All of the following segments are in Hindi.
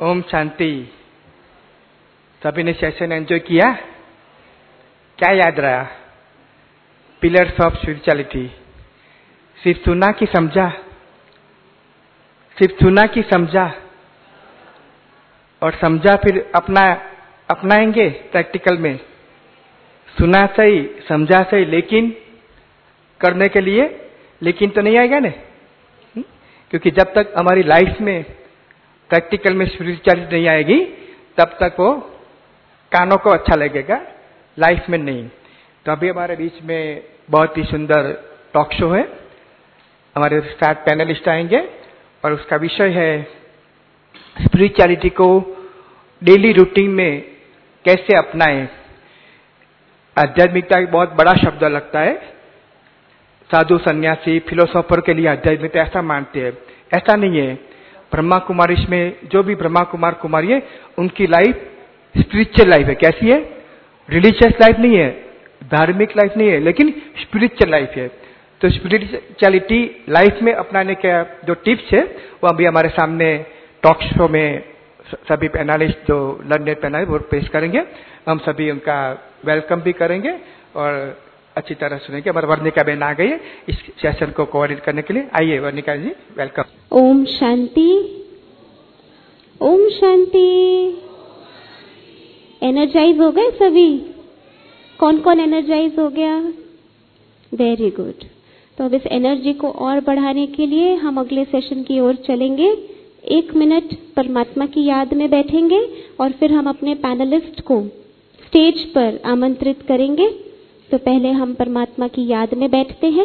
ओम शांति। सभी ने सेशन एंजॉय किया? क्या याद रहा? Pillars of spirituality. सिर्फ सुना कि समझा? सिर्फ सुना कि समझा? और समझा फिर अपनाएंगे प्रैक्टिकल में। सुना सही, समझा सही, लेकिन करने के लिए लेकिन तो नहीं आएगा ना। क्योंकि जब तक हमारी लाइफ में प्रैक्टिकल में स्पिरिचुअलिटी नहीं आएगी तब तक वो कानों को अच्छा लगेगा, लाइफ में नहीं। तो अभी हमारे बीच में बहुत ही सुंदर टॉक शो है। हमारे साथ पैनलिस्ट आएंगे और उसका विषय है स्पिरिचुअलिटी को डेली रूटीन में कैसे अपनाएं। आध्यात्मिकता एक बहुत बड़ा शब्द लगता है। साधु सन्यासी फिलोसोफर के लिए आध्यात्मिकता ऐसा मानते हैं, ऐसा नहीं है। ब्रह्मा कुमारी में जो भी ब्रह्मा कुमार कुमारी है उनकी लाइफ स्पिरिचुअल लाइफ है। कैसी है? रिलीजियस लाइफ नहीं है, धार्मिक लाइफ नहीं है, लेकिन स्पिरिचुअल लाइफ है। तो स्पिरिचुअलिटी लाइफ में अपनाने के जो टिप्स है वो अभी हमारे सामने टॉक शो में सभी पैनलिस्ट जो लर्नर पैनल वो पेश करेंगे। हम सभी उनका वेलकम भी करेंगे और अच्छी तरह सुनेंगे। हमारे वर्णिका बहन आ गई है इस सेशन को कोऑर्डिनेट करने के लिए। आइए वर्णिका जी, वेलकम। ओम शांति, ओम शांति। एनर्जाइज हो गए सभी? कौन कौन एनर्जाइज हो गया? Very good. तो अब इस एनर्जी को और बढ़ाने के लिए हम अगले सेशन की ओर चलेंगे। 1 मिनट परमात्मा की याद में बैठेंगे और फिर हम अपने पैनलिस्ट को स्टेज पर आमंत्रित करेंगे। तो पहले हम परमात्मा की याद में बैठते हैं।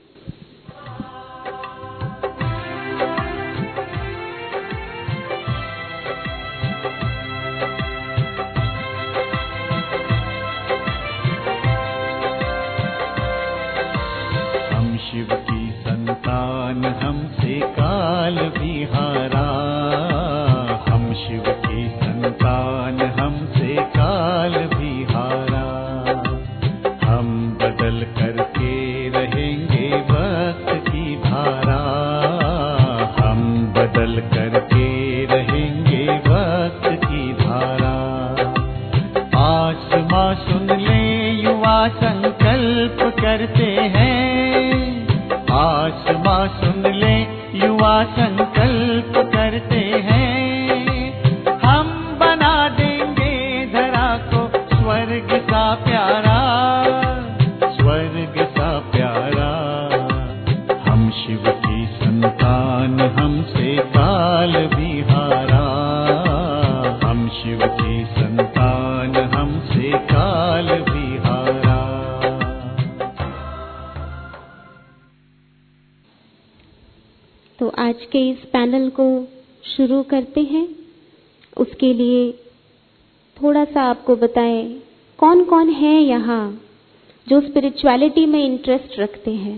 हम शिव की संतान, हमसे काल भी हारा। हम शिव की संतान, हमसे काल भी हारा। हम बदल करके रहेंगे वक्त की धारा। हम बदल करके रहेंगे वक्त की धारा। आसमां सुन ले युवा संकल्प करते हैं। आसमां सुन ले युवा संकल्प करते हैं। हम बना देंगे धरा को स्वर्ग सा प्यारा, स्वर्ग सा प्यारा। हम शिव की संतान, हमसे काल भी हारा। हम शिव की संतान, हमसे काल भी हारा। तो आज के इस पैनल को शुरू करते हैं। उसके लिए थोड़ा सा आपको बताएं कौन कौन है यहाँ जो स्पिरिचुअलिटी में इंटरेस्ट रखते हैं।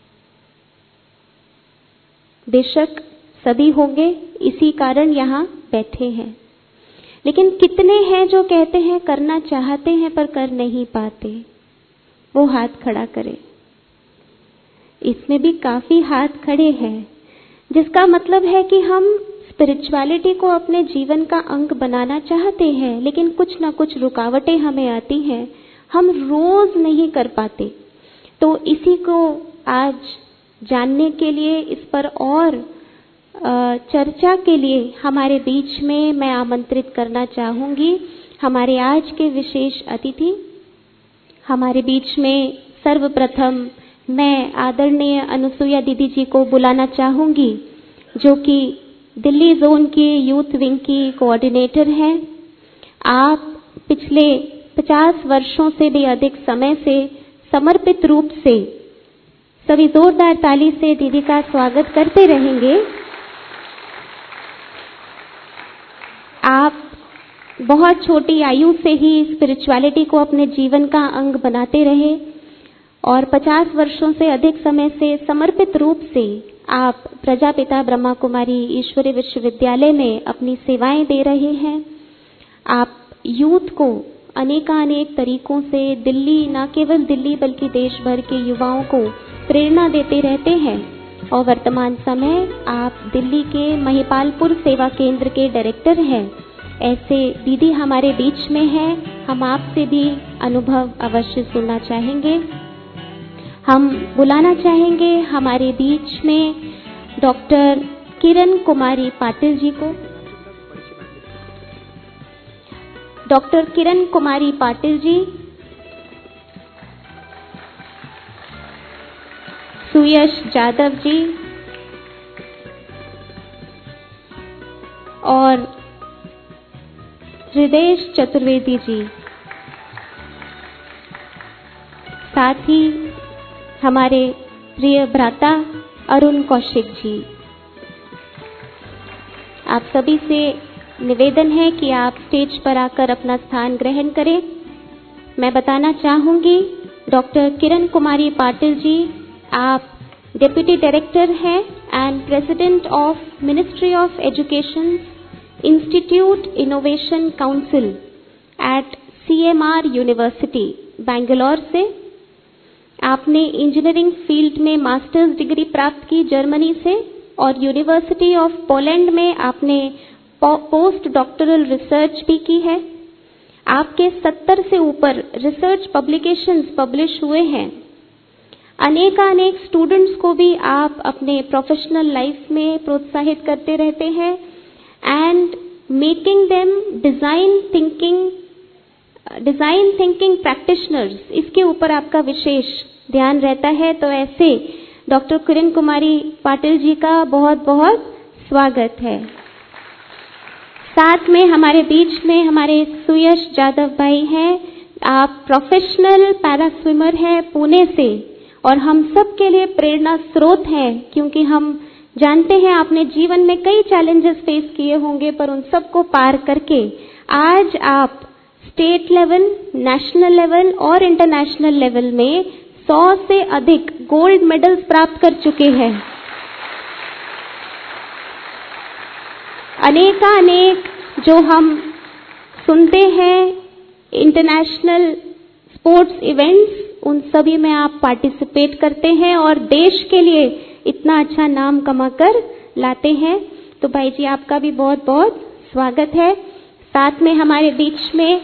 बेशक सभी होंगे, इसी कारण यहाँ बैठे हैं। लेकिन कितने हैं जो कहते हैं करना चाहते हैं पर कर नहीं पाते? वो हाथ खड़ा करें। इसमें भी काफी हाथ खड़े हैं, जिसका मतलब है कि हम स्पिरिचुअलिटी को अपने जीवन का अंग बनाना चाहते हैं, लेकिन कुछ ना कुछ रुकावटें हमें आती हैं, हम रोज नहीं कर पाते। तो इसी को आज जानने के लिए, इस पर और चर्चा के लिए हमारे बीच में मैं आमंत्रित करना चाहूंगी हमारे आज के विशेष अतिथि। हमारे बीच में सर्वप्रथम मैं आदरणीय अनुसुईया दीदी जी को बुलाना चाहूंगी, जो कि दिल्ली जोन की यूथ विंग की कोऑर्डिनेटर हैं। आप पिछले 50 वर्षों से भी अधिक समय से समर्पित रूप से, सभी जोरदार ताली से दीदी का स्वागत करते रहेंगे। आप बहुत छोटी आयु से ही स्पिरिचुअलिटी को अपने जीवन का अंग बनाते रहे और 50 वर्षों से अधिक समय से समर्पित रूप से आप प्रजापिता ब्रह्मा कुमारी ईश्वरीय विश्वविद्यालय में अपनी सेवाएं दे रहे हैं। आप यूथ को अनेकानेक तरीकों से दिल्ली, न केवल दिल्ली बल्कि देश भर के युवाओं को प्रेरणा देते रहते हैं और वर्तमान समय आप दिल्ली के महिपालपुर सेवा केंद्र के डायरेक्टर हैं। ऐसे दीदी हमारे बीच में हैं। हम आपसे भी अनुभव अवश्य सुनना चाहेंगे। हम बुलाना चाहेंगे हमारे बीच में डॉक्टर किरण कुमारी पाटिल जी को। डॉक्टर किरण कुमारी पाटिल जी, सुयश जादव जी और हृदयेश चतुर्वेदी जी, साथ ही हमारे प्रिय भ्राता अरुण कौशिक जी। आप सभी से निवेदन है कि आप स्टेज पर आकर अपना स्थान ग्रहण करें। मैं बताना चाहूंगी डॉक्टर किरण कुमारी पाटिल जी, आप डेप्यूटी डायरेक्टर हैं and president of ministry of education institute innovation council at CMR university Bangalore से। आपने इंजीनियरिंग फील्ड में मास्टर्स डिग्री प्राप्त की जर्मनी से और यूनिवर्सिटी ऑफ पोलैंड में आपने पोस्ट डॉक्टरल रिसर्च भी की है। आपके 70 से ऊपर रिसर्च पब्लिकेशंस पब्लिश हुए हैं। अनेक स्टूडेंट्स को भी आप अपने प्रोफेशनल लाइफ में प्रोत्साहित करते रहते हैं and making them design thinking practitioners, इसके ऊपर आपका विशेष ध्यान रहता है। तो ऐसे डॉक्टर किरण कुमारी पाटिल जी का बहुत बहुत स्वागत है। साथ में हमारे बीच में हमारे सुयश जादव भाई हैं। आप प्रोफेशनल पैरा स्विमर हैं पुणे से और हम सब के लिए प्रेरणा स्रोत हैं, क्योंकि हम जानते हैं आपने जीवन में कई चैलेंजेस फेस किए होंगे, पर उन सबको पार करके आज आप स्टेट लेवल, नेशनल लेवल और इंटरनेशनल लेवल में 100 से अधिक गोल्ड मेडल्स प्राप्त कर चुके हैं। अनेक जो हम सुनते हैं इंटरनेशनल स्पोर्ट्स इवेंट्स, उन सभी में आप पार्टिसिपेट करते हैं और देश के लिए इतना अच्छा नाम कमाकर लाते हैं। तो भाई जी आपका भी बहुत बहुत स्वागत है। साथ में हमारे बीच में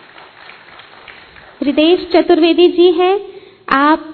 हृदयेश चतुर्वेदी जी हैं। आप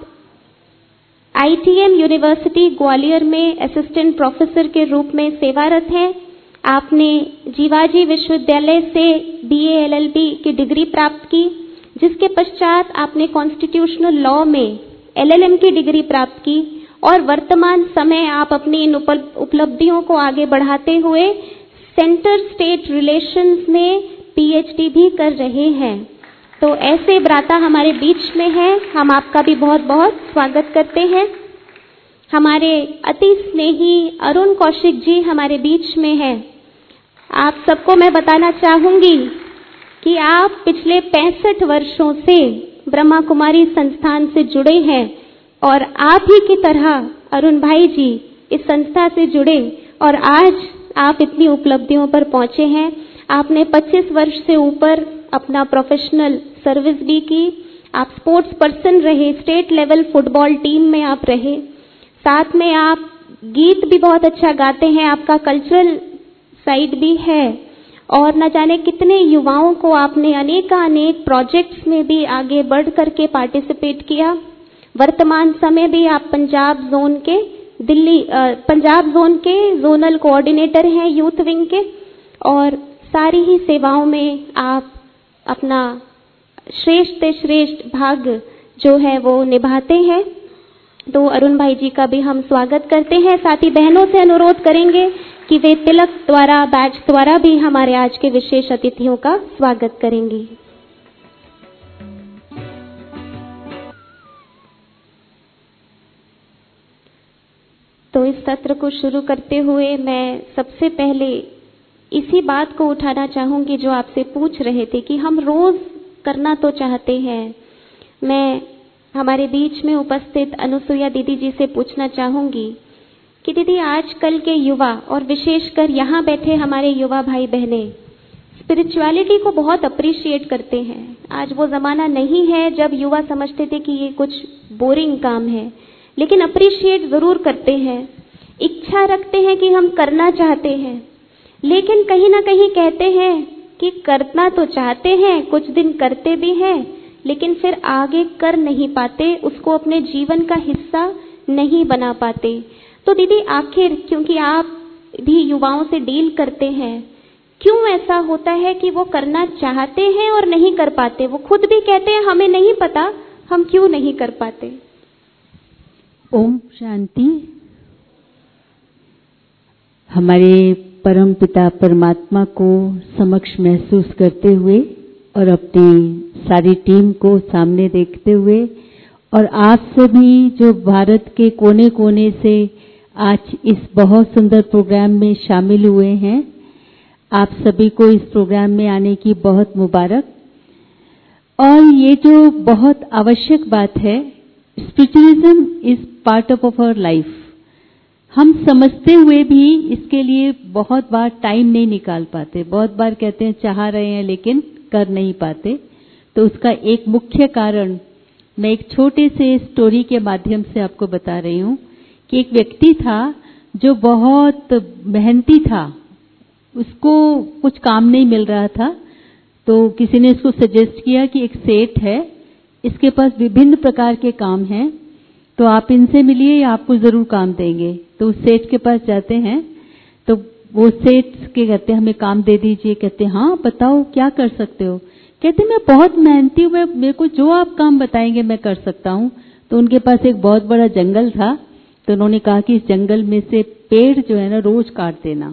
ITM यूनिवर्सिटी ग्वालियर में असिस्टेंट प्रोफेसर के रूप में सेवारत हैं। आपने जीवाजी विश्वविद्यालय से BA LLB की डिग्री प्राप्त की, जिसके पश्चात आपने कॉन्स्टिट्यूशनल लॉ में LLM की डिग्री प्राप्त की और वर्तमान समय आप अपनी इन उपलब्धियों को आगे बढ़ाते हुए सेंटर स्टेट रिलेशंस में PhD भी कर रहे हैं। तो ऐसे भ्राता हमारे बीच में हैं, हम आपका भी बहुत बहुत स्वागत करते हैं। हमारे अति स्नेही अरुण कौशिक जी हमारे बीच में हैं। आप सबको मैं बताना चाहूंगी कि आप पिछले 65 वर्षों से ब्रह्मा कुमारी संस्थान से जुड़े हैं और आप ही की तरह अरुण भाई जी इस संस्था से जुड़े और आज आप इतनी उपलब्धियों पर पहुंचे हैं। आपने 25 वर्ष से ऊपर अपना प्रोफेशनल सर्विस भी की। आप स्पोर्ट्स पर्सन रहे, स्टेट लेवल फुटबॉल टीम में आप रहे। साथ में आप गीत भी बहुत अच्छा गाते हैं, आपका कल्चरल साइड भी है और न जाने कितने युवाओं को आपने अनेक प्रोजेक्ट्स में भी आगे बढ़ करके पार्टिसिपेट किया। वर्तमान समय भी आप पंजाब जोन के जोनल कोऑर्डिनेटर हैं यूथ विंग के और सारी ही सेवाओं में आप अपना श्रेष्ठ से श्रेष्ठ भाग जो है वो निभाते हैं। तो अरुण भाई जी का भी हम स्वागत करते हैं। साथ ही बहनों से अनुरोध करेंगे कि वे तिलक द्वारा, बैच द्वारा भी हमारे आज के विशेष अतिथियों का स्वागत करेंगी। तो इस सत्र को शुरू करते हुए मैं सबसे पहले इसी बात को उठाना चाहूंगी जो आपसे पूछ रहे थे कि हम रोज करना तो चाहते हैं। मैं हमारे बीच में उपस्थित अनुसुईया दीदी जी से पूछना चाहूंगी कि दीदी आजकल के युवा और विशेषकर यहाँ बैठे हमारे युवा भाई बहने स्पिरिचुअलिटी को बहुत अप्रिशिएट करते हैं। आज वो जमाना नहीं है जब युवा समझते थे कि ये कुछ बोरिंग काम है, लेकिन अप्रिशिएट जरूर करते हैं। इच्छा रखते हैं कि हम करना चाहते हैं, लेकिन कहीं ना कहीं कहते हैं कि करना तो चाहते हैं, कुछ दिन करते भी हैं, लेकिन फिर आगे कर नहीं पाते, उसको अपने जीवन का हिस्सा नहीं बना पाते। तो दीदी आखिर, क्योंकि आप भी युवाओं से डील करते हैं, क्यों ऐसा होता है कि वो करना चाहते हैं और नहीं कर पाते? वो खुद भी कहते हैं हमें नहीं पता हम क्यों नहीं कर पाते। ओम शांति। हमारे परम पिता परमात्मा को समक्ष महसूस करते हुए और अपनी सारी टीम को सामने देखते हुए और आप सभी जो भारत के कोने कोने से आज इस बहुत सुंदर प्रोग्राम में शामिल हुए हैं, आप सभी को इस प्रोग्राम में आने की बहुत मुबारक। और ये जो बहुत आवश्यक बात है, spiritualism is part of our life. हम समझते हुए भी इसके लिए बहुत बार टाइम नहीं निकाल पाते। बहुत बार कहते हैं चाह रहे हैं लेकिन कर नहीं पाते। तो उसका एक मुख्य कारण मैं एक छोटे से स्टोरी के माध्यम से आपको बता रही हूँ कि एक व्यक्ति था जो बहुत मेहनती था, उसको कुछ काम नहीं मिल रहा था। तो किसी ने इसको सजेस्ट किया कि एक सेठ है, इसके पास विभिन्न प्रकार के काम हैं, तो आप इनसे मिलिए, ये आपको जरूर काम देंगे। तो उस सेठ के पास जाते हैं, तो वो सेठ के कहते हैं हमें काम दे दीजिए। कहते हैं हाँ बताओ क्या कर सकते हो। कहते मैं बहुत मेहनती हूँ, मेरे को जो आप काम बताएंगे मैं कर सकता हूँ। तो उनके पास एक बहुत बड़ा जंगल था, तो उन्होंने कहा कि इस जंगल में से पेड़ जो है ना रोज काट देना।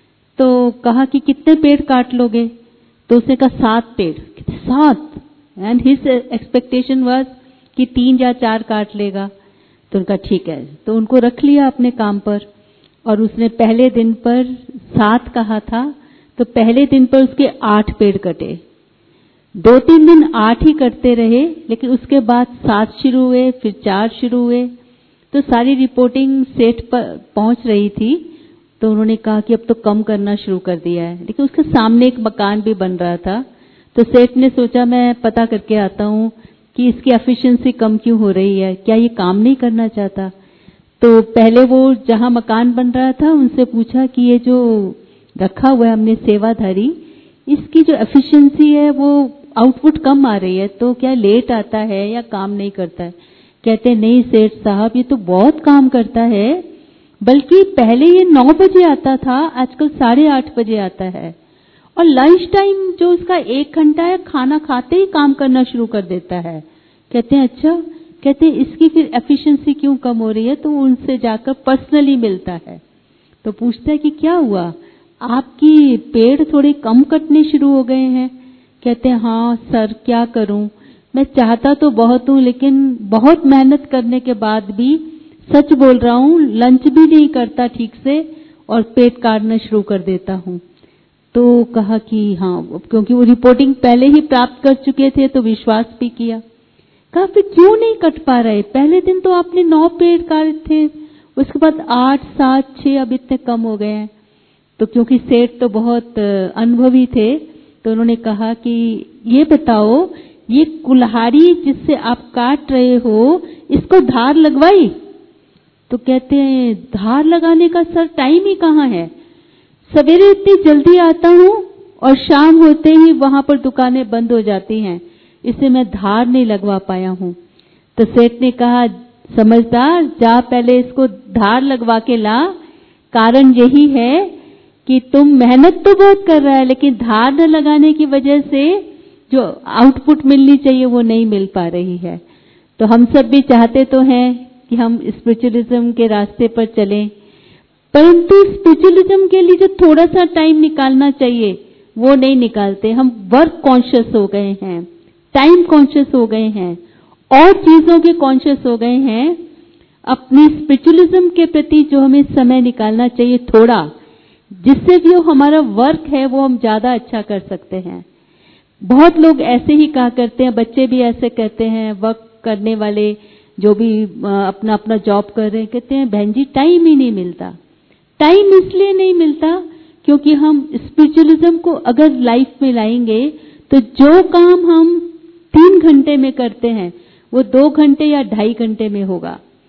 तो कहा कि कितने पेड़ काट लोगे? तो उसने कहा 7 पेड़। 7? एंड हिज एक्सपेक्टेशन वाज कि 3 या 4 काट लेगा। तो उनका ठीक है, तो उनको रख लिया अपने काम पर। और उसने पहले दिन पर 7 कहा था, तो पहले दिन पर उसके 8 पेड़ कटे। 2-3 दिन 8 ही कटते रहे, लेकिन उसके बाद 7 शुरू हुए, फिर 4 शुरू हुए। तो सारी रिपोर्टिंग सेठ पर पहुंच रही थी। तो उन्होंने कहा कि अब तो कम करना शुरू कर दिया है, लेकिन उसके सामने एक मकान भी बन रहा था। तो सेठ ने सोचा मैं पता करके आता हूँ कि इसकी एफिशिएंसी कम क्यों हो रही है, क्या ये काम नहीं करना चाहता। तो पहले वो जहां मकान बन रहा था उनसे पूछा कि ये जो रखा हुआ है हमने सेवाधारी, इसकी जो एफिशिएंसी है वो आउटपुट कम आ रही है, तो क्या लेट आता है या काम नहीं करता है? कहते नहीं सेठ साहब, ये तो बहुत काम करता है, बल्कि पहले ये 9 बजे आता था, आजकल 8:30 बजे आता है। और लंच टाइम जो उसका 1 घंटा है, खाना खाते ही काम करना शुरू कर देता है। कहते हैं अच्छा। कहते हैं इसकी फिर एफिशिएंसी क्यों कम हो रही है? तो उनसे जाकर पर्सनली मिलता है। तो पूछता है कि क्या हुआ, आपकी पेड़ थोड़े कम कटने शुरू हो गए हैं। कहते हैं हाँ सर क्या करूं, मैं चाहता तो बहुत हूं, लेकिन बहुत मेहनत करने के बाद भी सच बोल रहा हूं, लंच भी नहीं करता ठीक से और पेट काटना शुरू कर देता हूं। तो कहा कि हाँ, क्योंकि वो रिपोर्टिंग पहले ही प्राप्त कर चुके थे तो विश्वास भी किया। कहा फिर क्यों नहीं कट पा रहे? पहले दिन तो आपने 9 पेड़ काटे थे, उसके बाद 8, 7, 6, अब इतने कम हो गए हैं। तो क्योंकि सेठ तो बहुत अनुभवी थे, तो उन्होंने कहा कि ये बताओ, ये कुल्हाड़ी जिससे आप काट रहे हो, इसको धार लगवाई? तो कहते हैं धार लगाने का सर टाइम ही कहाँ है, सवेरे इतनी जल्दी आता हूँ और शाम होते ही वहां पर दुकानें बंद हो जाती हैं, इससे मैं धार नहीं लगवा पाया हूँ। तो सेठ ने कहा समझदार, जा पहले इसको धार लगवा के ला। कारण यही है कि तुम मेहनत तो बहुत कर रहा है, लेकिन धार न लगाने की वजह से जो आउटपुट मिलनी चाहिए वो नहीं मिल पा रही है। तो हम सब भी चाहते तो हैं कि हम स्पिरिचुअलिज्म के रास्ते पर चलें, परंतु स्पिरिचुअलिज्म के लिए जो थोड़ा सा टाइम निकालना चाहिए वो नहीं निकालते। हम वर्क कॉन्शियस हो गए हैं, टाइम कॉन्शियस हो गए हैं, और चीजों के कॉन्शियस हो गए हैं। अपनी स्पिरिचुअलिज्म के प्रति जो हमें समय निकालना चाहिए थोड़ा, जिससे जो हमारा वर्क है वो हम ज्यादा अच्छा कर सकते हैं। बहुत लोग ऐसे ही कहा करते हैं, बच्चे भी ऐसे कहते हैं, वर्क करने वाले जो भी अपना अपना जॉब कर रहे हैं, कहते हैं बहन जी टाइम ही नहीं मिलता। टाइम इसलिए नहीं मिलता क्योंकि हम स्पिरिचुअलिज्म को अगर लाइफ में लाएंगे तो जो काम हम 3 घंटे में करते हैं वो 2 घंटे या 2.5 घंटे में होगा। तो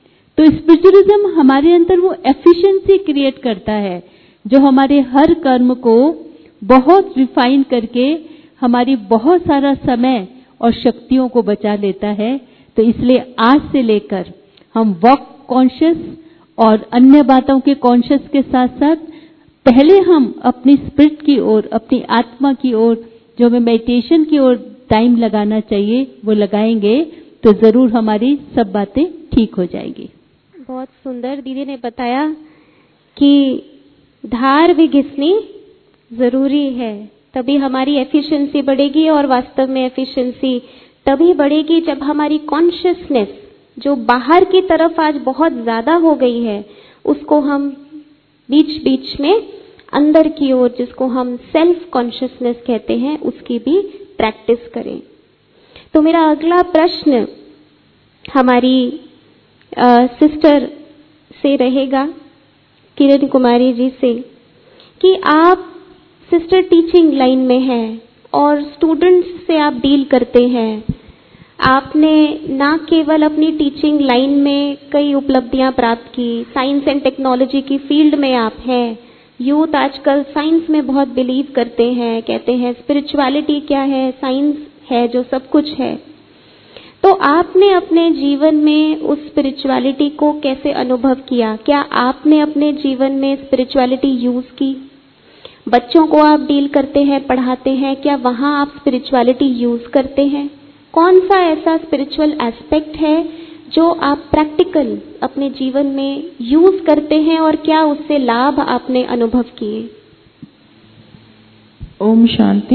तो स्पिरिचुअलिज्म हमारे अंदर वो एफिशिएंसी क्रिएट करता है जो हमारे हर कर्म को बहुत रिफाइन करके हमारी बहुत सारा समय और शक्तियों को बचा लेता है। तो इसलिए आज से लेकर हम वर्क कॉन्शियस और अन्य बातों के कॉन्शियस के साथ साथ पहले हम अपनी स्पिरिट की ओर, अपनी आत्मा की ओर, जो हमें मेडिटेशन की ओर टाइम लगाना चाहिए वो लगाएंगे तो जरूर हमारी सब बातें ठीक हो जाएगी। बहुत सुंदर दीदी ने बताया कि धार भी घिसनी जरूरी है, तभी हमारी एफिशिएंसी बढ़ेगी। और वास्तव में एफिशिएंसी तभी बढ़ेगी जब हमारी कॉन्शियसनेस जो बाहर की तरफ आज बहुत ज्यादा हो गई है उसको हम बीच बीच में अंदर की ओर, जिसको हम सेल्फ कॉन्शियसनेस कहते हैं, उसकी भी प्रैक्टिस करें। तो मेरा अगला प्रश्न हमारी सिस्टर से रहेगा, किरण कुमारी जी से, कि आप सिस्टर टीचिंग लाइन में हैं और स्टूडेंट्स से आप डील करते हैं। आपने ना केवल अपनी टीचिंग लाइन में कई उपलब्धियां प्राप्त की, साइंस एंड टेक्नोलॉजी की फील्ड में आप हैं। यूथ आजकल साइंस में बहुत बिलीव करते हैं, कहते हैं स्पिरिचुअलिटी क्या है, साइंस है जो सब कुछ है। तो आपने अपने जीवन में उस स्पिरिचुअलिटी को कैसे अनुभव किया? क्या आपने अपने जीवन में स्पिरिचुअलिटी यूज की? बच्चों को आप डील करते हैं, पढ़ाते हैं, क्या वहां आप स्पिरिचुअलिटी यूज करते हैं? कौन सा ऐसा स्पिरिचुअल एस्पेक्ट है जो आप प्रैक्टिकल अपने जीवन में यूज करते हैं और क्या उससे लाभ आपने अनुभव किए? ओम शांति।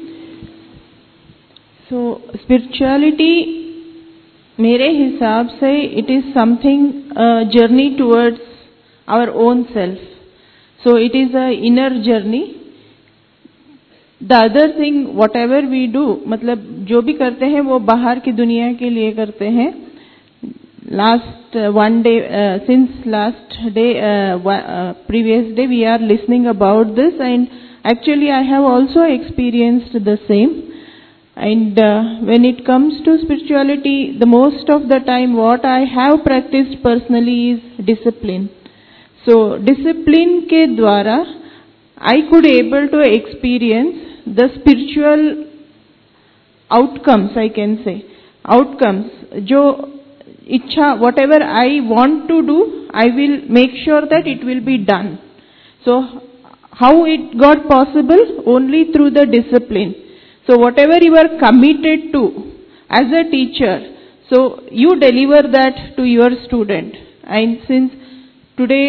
सो स्पिरिचुअलिटी मेरे हिसाब से it is something journey towards our own self. So it is a inner journey. The other thing whatever we do, मतलब जो भी करते हैं वो बाहर की दुनिया के लिए करते हैं। Last one day, since last day, previous day we are listening about this, and actually I have also experienced the same. And when it comes to spirituality, the most of the time what I have practiced personally is discipline. So discipline के द्वारा I could able to experience the spiritual outcomes, I can say outcomes, जो इच्छा, whatever I want to do, I will make sure that it will be done. So how it got possible? Only through the discipline. So whatever you are committed to as a teacher, so you deliver that to your student. And since today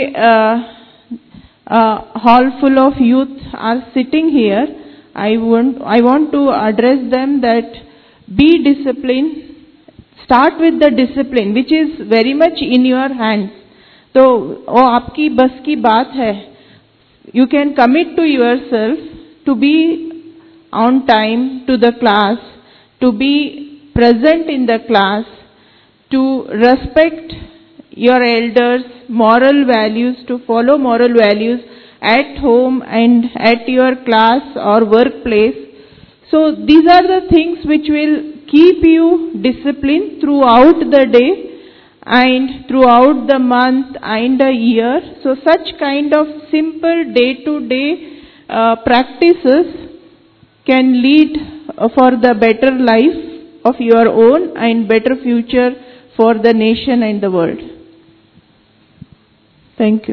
hall full of youth are sitting here, I want to address them that be disciplined. Start with the discipline which is very much in your hands. तो वो आपकी बस की बात है. You can commit to yourself to be on time to the class, to be present in the class, to respect your elders, moral values, to follow moral values at home and at your class or workplace. So these are the things which will keep you disciplined throughout the day and throughout the month and the year. So such kind of simple day-to-day practices can lead for the better life of your own and better future for the nation and the world. Thank you.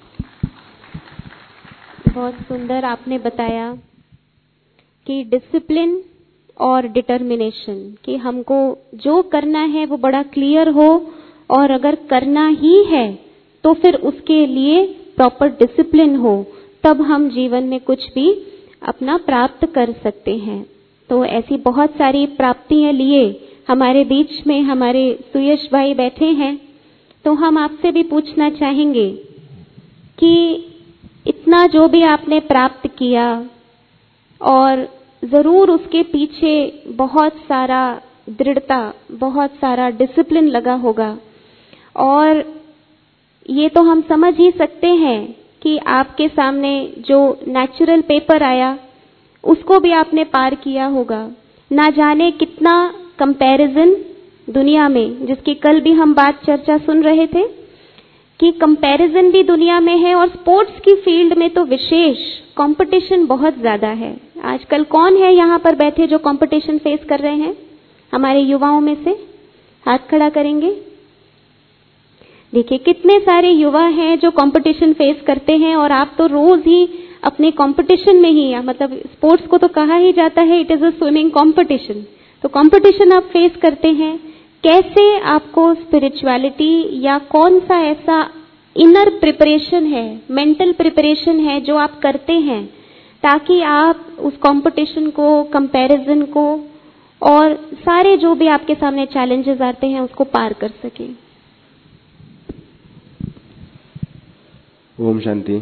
बहुत सुंदर आपने बताया कि डिसिप्लिन और डिटर्मिनेशन, कि हमको जो करना है वो बड़ा क्लियर हो और अगर करना ही है तो फिर उसके लिए प्रॉपर डिसिप्लिन हो, तब हम जीवन में कुछ भी अपना प्राप्त कर सकते हैं। तो ऐसी बहुत सारी प्राप्तियां लिए हमारे बीच में हमारे सुयश भाई बैठे हैं, तो हम आपसे भी पूछना चाहेंगे कि इतना जो भी आपने प्राप्त किया और जरूर उसके पीछे बहुत सारा दृढ़ता, बहुत सारा डिसिप्लिन लगा होगा, और ये तो हम समझ ही सकते हैं कि आपके सामने जो नेचुरल पेपर आया उसको भी आपने पार किया होगा। ना जाने कितना कंपैरिजन दुनिया में, जिसकी कल भी हम बात चर्चा सुन रहे थे कि कंपैरिजन भी दुनिया में है और स्पोर्ट्स की फील्ड में तो विशेष कंपटीशन बहुत ज्यादा है। आजकल कौन है यहाँ पर बैठे जो कंपटीशन फेस कर रहे हैं? हमारे युवाओं में से हाथ खड़ा करेंगे। देखिए कितने सारे युवा हैं जो कंपटीशन फेस करते हैं, और आप तो रोज ही अपने कंपटीशन में ही, मतलब स्पोर्ट्स को तो कहा ही जाता है it is a swimming competition, तो कंपटीशन आप फेस करते हैं। कैसे आपको स्पिरिचुअलिटी या कौन सा ऐसा इनर प्रिपरेशन है, मेंटल प्रिपरेशन है जो आप करते हैं ताकि आप उस कंपटीशन को, कंपैरिजन को और सारे जो भी आपके सामने चैलेंजेस आते हैं उसको पार कर सकें? Om Shanti.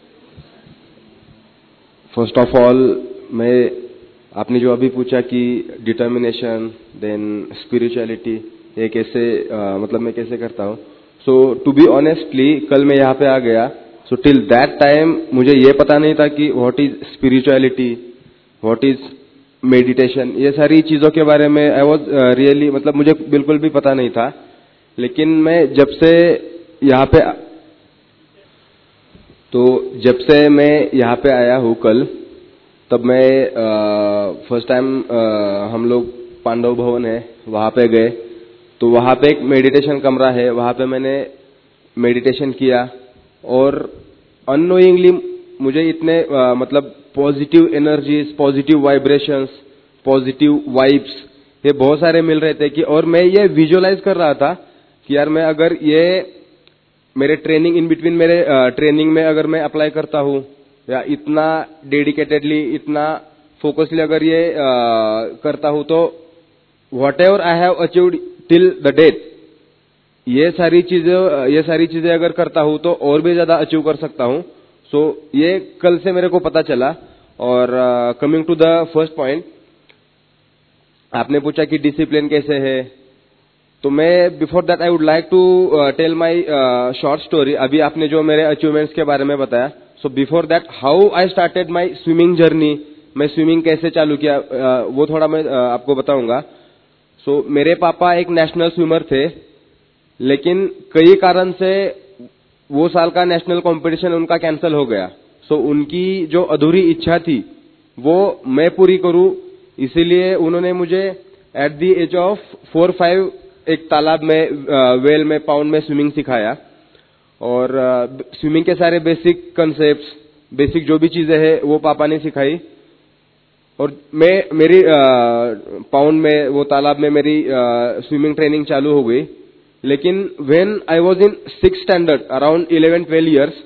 First of all आपने जो अभी पूछा कि डिटर्मिनेशन देन स्पिरिचुअलिटी ये कैसे मतलब मैं कैसे करता हूँ, सो टू बी ऑनेस्टली कल मैं यहाँ पे आ गया, सो टिल दैट टाइम मुझे ये पता नहीं था कि what is spirituality, what is meditation, ये सारी चीजों के बारे में आई वाज रियली मतलब मुझे बिल्कुल भी पता नहीं था। लेकिन मैं जब से यहाँ पे आया हूँ कल, तब मैं फर्स्ट टाइम हम लोग पांडव भवन है वहाँ पे गए, तो वहाँ पे एक मेडिटेशन कमरा है, वहाँ पे मैंने मेडिटेशन किया और अननोइंगली मुझे इतने मतलब positive energies, positive vibrations, positive vibes ये बहुत सारे मिल रहे थे कि, और मैं ये विजुअलाइज कर रहा था कि यार मैं अगर ये मेरे ट्रेनिंग इन बिटवीन मेरे ट्रेनिंग में अगर मैं अप्लाई करता हूँ या इतना डेडिकेटेडली, इतना फोकसली अगर ये करता हूँ, तो whatever I have achieved till the date, ये सारी चीजें अगर करता हूँ तो और भी ज्यादा अचीव कर सकता हूँ। सो ये कल से मेरे को पता चला। और coming to the first point, आपने पूछा कि डिसिप्लिन कैसे है, तो मैं before that I would like to tell my short story. अभी आपने जो मेरे अचीवमेंट्स के बारे में बताया, so before that how I started my swimming journey, मैं स्विमिंग कैसे चालू किया वो थोड़ा मैं आपको बताऊंगा। सो मेरे पापा एक नेशनल स्विमर थे, लेकिन कई कारण से वो साल का नेशनल कंपटीशन उनका कैंसिल हो गया। सो उनकी जो अधूरी इच्छा थी वो मैं पूरी करूं, इसीलिए उन्होंने मुझे एट द एज ऑफ 4-5 एक तालाब में वेल में पाउंड में स्विमिंग सिखाया, और स्विमिंग के सारे बेसिक कंसेप्ट्स, बेसिक जो भी चीजें हैं वो पापा ने सिखाई। और मेरी पाउंड में वो तालाब में मेरी स्विमिंग ट्रेनिंग चालू हो गई। लेकिन when I was in 6th standard around 11-12 years,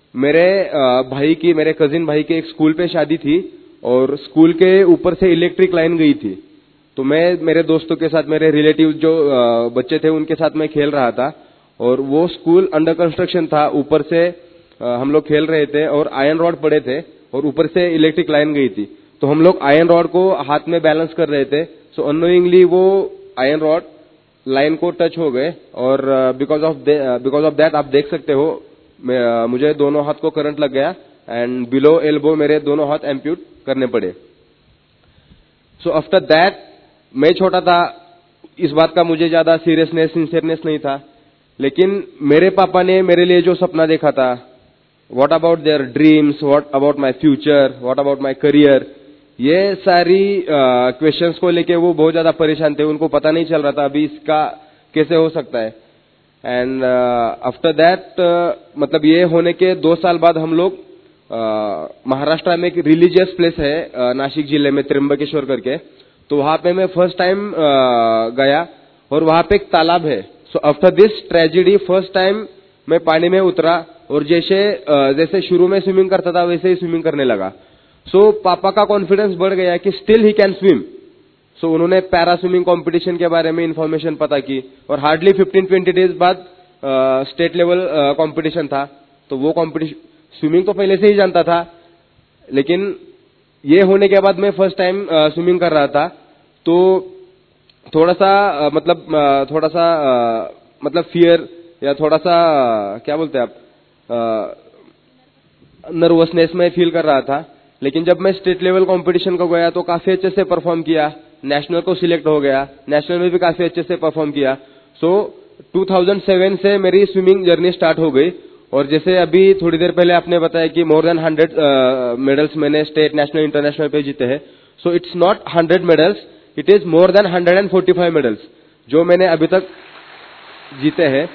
मेरे कजिन भाई के एक स्कूल पे शादी थी और स्कूल के ऊपर से इलेक्ट्रिक लाइन गई थी। तो मैं मेरे दोस्तों के साथ, मेरे रिलेटिव जो बच्चे थे उनके साथ मैं खेल रहा था, और वो स्कूल अंडर कंस्ट्रक्शन था, ऊपर से हम लोग खेल रहे थे और आयरन रॉड पड़े थे और ऊपर से इलेक्ट्रिक लाइन गई थी। तो हम लोग आयरन रॉड को हाथ में बैलेंस कर रहे थे, सो अननोइंगली वो आयरन रॉड लाइन को टच हो गए, और बिकॉज ऑफ दैट आप देख सकते हो मुझे दोनों हाथ को करंट लग गया एंड बिलो एल्बो मेरे दोनों हाथ एम्प्यूट करने पड़े। सो आफ्टर दैट मैं छोटा था, इस बात का मुझे ज्यादा सीरियसनेस, सिंसियरनेस नहीं था, लेकिन मेरे पापा ने मेरे लिए जो सपना देखा था, what about their dreams, what about my future, what about my career, ये सारी क्वेश्चंस को लेके वो बहुत ज्यादा परेशान थे। उनको पता नहीं चल रहा था अभी इसका कैसे हो सकता है। एंड आफ्टर दैट मतलब ये होने के 2 साल बाद हम लोग महाराष्ट्र में एक रिलीजियस प्लेस है नासिक जिले में, त्र्यंबकेश्वर करके, तो वहां पे मैं फर्स्ट टाइम गया और वहां पे एक तालाब है। So after this tragedy first time मैं पानी में उतरा और जैसे शुरू में स्विमिंग करता था वैसे ही स्विमिंग करने लगा। सो पापा का कॉन्फिडेंस बढ़ गया कि still he can swim. So उन्होंने पैरा स्विमिंग कंपटीशन के बारे में इंफॉर्मेशन पता की, और हार्डली 15-20 डेज बाद स्टेट लेवल कंपटीशन था। तो वो कंपटीशन, स्विमिंग तो पहले से ही जानता था, लेकिन ये होने के बाद मैं फर्स्ट टाइम स्विमिंग कर रहा था, तो थोड़ा सा मतलब फियर या थोड़ा सा क्या बोलते हैं आप, नर्वसनेस में फील कर रहा था। लेकिन जब मैं स्टेट लेवल कंपटीशन को गया तो काफी अच्छे से परफॉर्म किया, नेशनल को सिलेक्ट हो गया, नेशनल में भी काफी अच्छे से परफॉर्म किया। सो 2007 से मेरी स्विमिंग जर्नी स्टार्ट हो गई। और जैसे अभी थोड़ी देर पहले आपने बताया कि मोर देन 100 मेडल्स मैंने स्टेट, नेशनल, इंटरनेशनल पे जीते हैं। So it's not 100 medals, it is more than 145 medals जो मैंने अभी तक जीते हैं।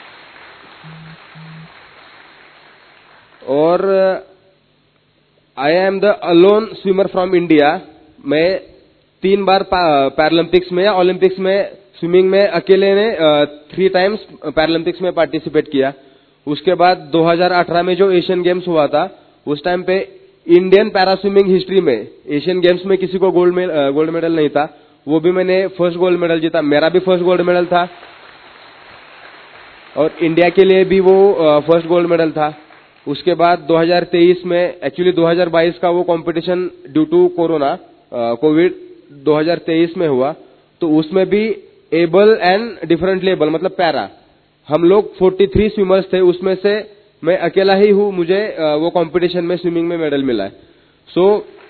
और I am the alone swimmer from India. मैं 3 बार पैरालंपिक्स में या ओलंपिक्स में स्विमिंग में अकेले ने 3 टाइम्स पैरालंपिक्स में पार्टिसिपेट किया। उसके बाद 2018 में जो एशियन गेम्स हुआ था, उस टाइम पे इंडियन पैरा स्विमिंग हिस्ट्री में एशियन गेम्स में किसी को गोल्ड मेडल नहीं था, वो भी मैंने फर्स्ट गोल्ड मेडल जीता। मेरा भी फर्स्ट गोल्ड मेडल था और इंडिया के लिए भी वो फर्स्ट गोल्ड मेडल था। उसके बाद 2023 में, एक्चुअली 2022 का वो competition due to corona covid 2023 में हुआ, तो उसमें भी एबल एंड डिफरेंट लेबल मतलब पैरा हम लोग 43 स्विमर्स थे, उसमें से मैं अकेला ही हूं, मुझे वो कंपटीशन में स्विमिंग में मेडल मिला है। सो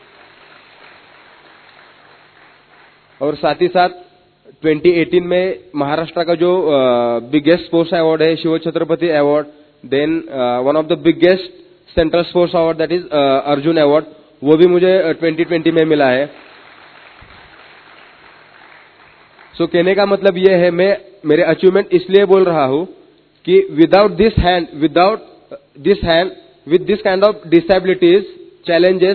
और साथ ही साथ 2018 में महाराष्ट्र का जो बिगेस्ट स्पोर्ट्स अवार्ड है, Shiv Chhatrapati award, then one of the biggest central sports award that is Arjun award, वो भी मुझे 2020 में मिला है। सो कहने का मतलब ये है, मैं मेरे अचीवमेंट इसलिए बोल रहा हूं कि without this hand with this kind of disabilities, challenges,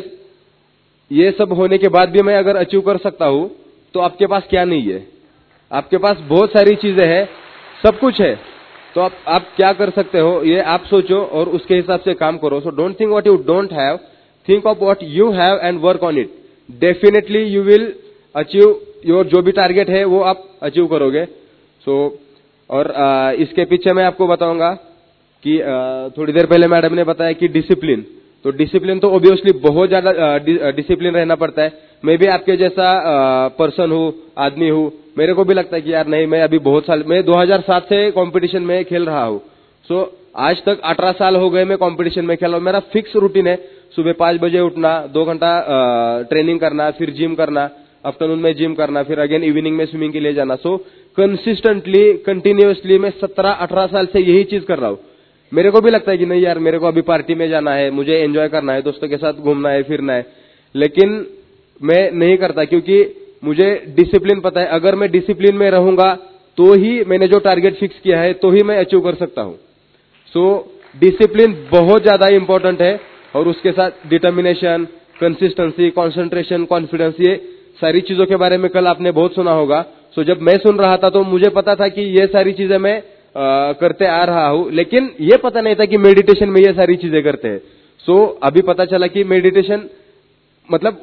ये सब होने के बाद भी मैं अगर अचीव कर सकता हूं, तो आपके पास क्या नहीं है? आपके पास बहुत सारी चीजें हैं, सब कुछ है। तो आप क्या कर सकते हो, ये आप सोचो और उसके हिसाब से काम करो। So don't think what you don't have, think of what you have and work on it. Definitely you will achieve your जो भी टारगेट है वो आप अचीव करोगे। सो और इसके पीछे मैं आपको बताऊंगा कि थोड़ी देर पहले मैडम ने बताया कि डिसिप्लिन, तो डिसिप्लिन तो ऑब्वियसली बहुत ज्यादा डिसिप्लिन रहना पड़ता है। मैं भी आपके जैसा पर्सन हूँ, आदमी हूँ, मेरे को भी लगता है कि यार नहीं, मैं अभी बहुत साल, मैं 2007 से कंपटीशन में खेल रहा हूँ। सो आज तक 18 साल हो गए मैं कंपटीशन में खेल रहा हूँ। मेरा फिक्स रूटीन है, सुबह 5 बजे उठना, 2 घंटा ट्रेनिंग करना, फिर जिम करना, आफ्टरनून में जिम करना, फिर अगेन इवनिंग में स्विमिंग के लिए जाना। सो कंसिस्टेंटली, कंटिन्यूअसली मैं 17-18 साल से यही चीज कर रहा हूँ। मेरे को भी लगता है कि नहीं यार, मेरे को अभी पार्टी में जाना है, मुझे एंजॉय करना है, दोस्तों के साथ घूमना है, फिरना है, लेकिन मैं नहीं करता क्योंकि मुझे डिसिप्लिन पता है। अगर मैं डिसिप्लिन में रहूंगा तो ही मैंने जो टारगेट फिक्स किया है तो ही मैं अचीव कर सकता हूं। सो डिसिप्लिन बहुत ज्यादा इंपॉर्टेंट है और उसके साथ डिटर्मिनेशन, कंसिस्टेंसी, कॉन्सेंट्रेशन, कॉन्फिडेंस, ये सारी चीजों के बारे में कल आपने बहुत सुना होगा। सो जब मैं सुन रहा था तो मुझे पता था कि ये सारी चीजें मैं करते आ रहा हूं, लेकिन ये पता नहीं था कि मेडिटेशन में ये सारी चीजें करते हैं। सो अभी पता चला कि मेडिटेशन मतलब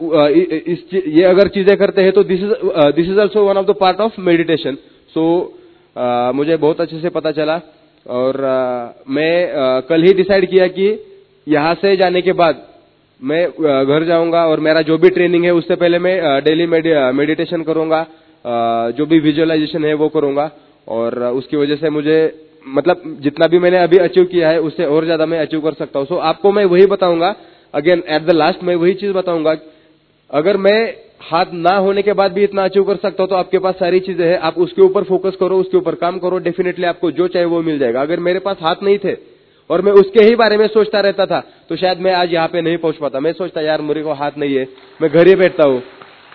ये अगर चीजें करते हैं तो this is also one of the part of meditation. So मुझे बहुत अच्छे से पता चला और मैं कल ही डिसाइड किया कि यहां से जाने के बाद मैं घर जाऊंगा और मेरा जो भी ट्रेनिंग है उससे पहले मैं डेली मेडिटेशन करूंगा, जो भी विजुअलाइजेशन है वो करूंगा, और उसकी वजह से मुझे मतलब जितना भी मैंने अभी अचीव किया है उससे और ज्यादा मैं अचीव कर सकता हूं। सो आपको मैं वही बताऊंगा, अगेन एट द लास्ट मैं वही चीज बताऊंगा, अगर मैं हाथ ना होने के बाद भी इतना अचीव कर सकता हूं तो आपके पास सारी चीजें हैं, आप उसके ऊपर फोकस करो, उसके ऊपर काम करो, डेफिनेटली आपको जो चाहे वो मिल जाएगा। अगर मेरे पास हाथ नहीं थे और मैं उसके ही बारे में सोचता रहता था तो शायद मैं आज यहाँ पे नहीं पहुंच पाता। मैं सोचता यार मेरे को हाथ नहीं है, मैं घर ही बैठता हूँ,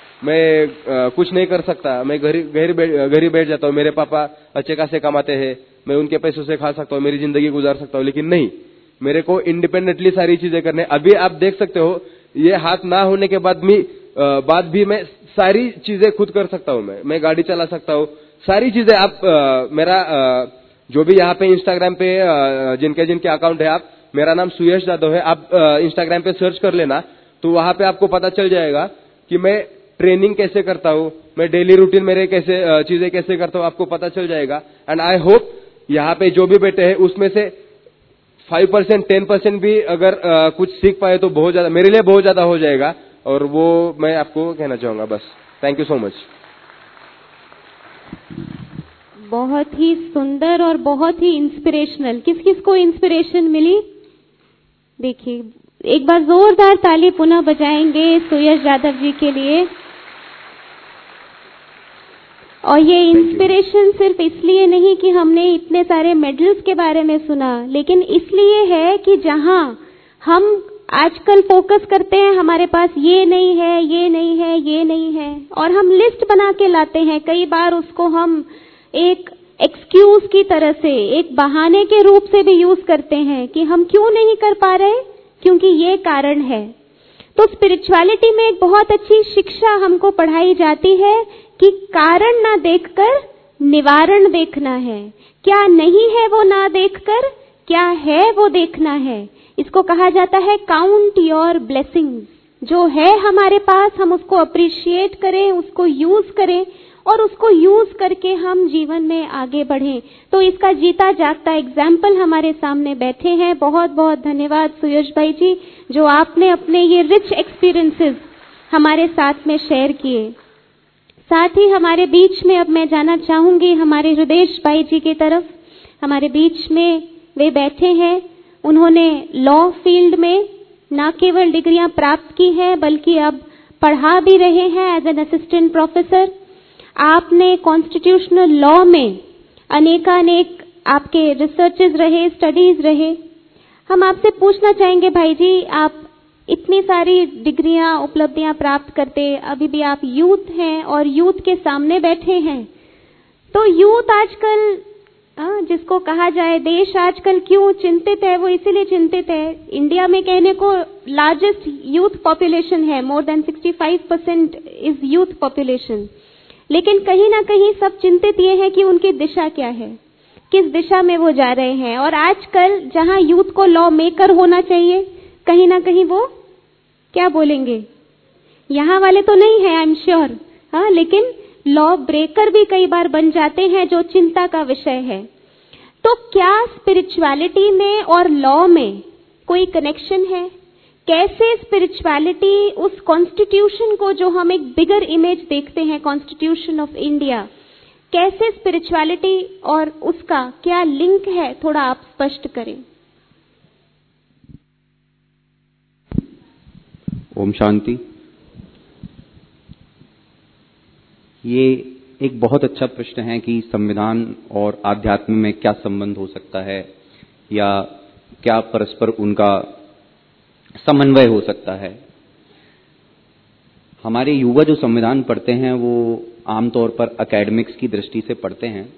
मैं कुछ नहीं कर सकता, मैं घर ही बैठ जाता हूँ, मेरे पापा अच्छे खासे कमाते हैं, मैं उनके पैसों से खा सकता हूँ, मेरी जिंदगी गुजार सकता हूँ। लेकिन नहीं, मेरे को इंडिपेंडेंटली सारी चीजें करने। अभी आप देख सकते हो ये हाथ ना होने के बाद भी मैं सारी चीजें खुद कर सकता हूँ। मैं गाड़ी चला सकता हूँ, सारी चीजें। आप मेरा जो भी यहाँ पे इंस्टाग्राम पे जिनके अकाउंट है, आप मेरा नाम सुयश जादव है, आप इंस्टाग्राम पे सर्च कर लेना तो वहां पे आपको पता चल जाएगा कि मैं ट्रेनिंग कैसे करता हूँ, मैं डेली रूटीन मेरे कैसे चीजें कैसे करता हूँ, आपको पता चल जाएगा। एंड आई होप यहाँ पे जो भी बैठे हैं उसमें से 5%, 10% भी अगर कुछ सीख पाए तो बहुत ज्यादा, मेरे लिए बहुत ज्यादा हो जाएगा, और वो मैं आपको कहना चाहूंगा बस। Thank you so much. बहुत ही सुंदर और बहुत ही इंस्पिरेशनल। किस किस को इंस्पिरेशन मिली? देखिए, एक बार जोरदार ताली पुनः बजाएंगे सुयश जाधव जी के लिए। और ये इंस्पिरेशन सिर्फ इसलिए नहीं कि हमने इतने सारे मेडल्स के बारे में सुना, लेकिन इसलिए है कि जहां हम आजकल फोकस करते हैं हमारे पास ये नहीं है, ये नहीं है, ये नहीं है, और हम लिस्ट बना के लाते हैं, कई बार उसको हम एक एक्सक्यूज की तरह से, एक बहाने के रूप से भी यूज करते हैं कि हम क्यों नहीं कर पा रहे, क्योंकि ये कारण है। तो स्पिरिचुअलिटी में एक बहुत अच्छी शिक्षा हमको पढ़ाई जाती है कि कारण ना देखकर निवारण देखना है, क्या नहीं है वो ना देखकर क्या है वो देखना है। इसको कहा जाता है काउंट योर ब्लेसिंग्स। जो है हमारे पास हम उसको अप्रिशिएट करें, उसको यूज करें और उसको यूज करके हम जीवन में आगे बढ़ें। तो इसका जीता जागता एग्जाम्पल हमारे सामने बैठे हैं। बहुत बहुत धन्यवाद सुयश भाई जी, जो आपने अपने ये रिच एक्सपीरियंसेस हमारे साथ में शेयर किए। साथ ही हमारे बीच में अब मैं जाना चाहूंगी हमारे हृदयेश भाई जी की तरफ। हमारे बीच में वे बैठे हैं, उन्होंने लॉ फील्ड में न केवल डिग्रियां प्राप्त की हैं बल्कि अब पढ़ा भी रहे हैं एज एन असिस्टेंट प्रोफेसर। आपने कॉन्स्टिट्यूशनल लॉ में अनेकानेक आपके रिसर्चेस रहे, स्टडीज रहे। हम आपसे पूछना चाहेंगे भाई जी, आप इतनी सारी डिग्रियां उपलब्धियां प्राप्त करते, अभी भी आप यूथ हैं और यूथ के सामने बैठे हैं। तो यूथ आजकल जिसको कहा जाए देश आजकल क्यों चिंतित है, वो इसीलिए चिंतित है, इंडिया में कहने को लार्जेस्ट यूथ पॉपुलेशन है, more than 65% is youth population. लेकिन कहीं ना कहीं सब चिंतित ये है कि उनकी दिशा क्या है, किस दिशा में वो जा रहे हैं। और आजकल जहां यूथ को लॉ मेकर होना चाहिए, कहीं ना कहीं वो क्या बोलेंगे, यहाँ वाले तो नहीं है आई एम श्योर, लेकिन लॉ ब्रेकर भी कई बार बन जाते हैं, जो चिंता का विषय है। तो क्या स्पिरिचुअलिटी में और लॉ में कोई कनेक्शन है? कैसे स्पिरिचुअलिटी उस कॉन्स्टिट्यूशन को, जो हम एक बिगर इमेज देखते हैं कॉन्स्टिट्यूशन ऑफ इंडिया, कैसे स्पिरिचुअलिटी और उसका क्या लिंक है, थोड़ा आप स्पष्ट करें। ओम शांति। ये एक बहुत अच्छा प्रश्न है कि संविधान और आध्यात्म में क्या संबंध हो सकता है या क्या परस्पर उनका समन्वय हो सकता है। हमारे युवा जो संविधान पढ़ते हैं वो आमतौर पर एकेडमिक्स की दृष्टि से पढ़ते हैं,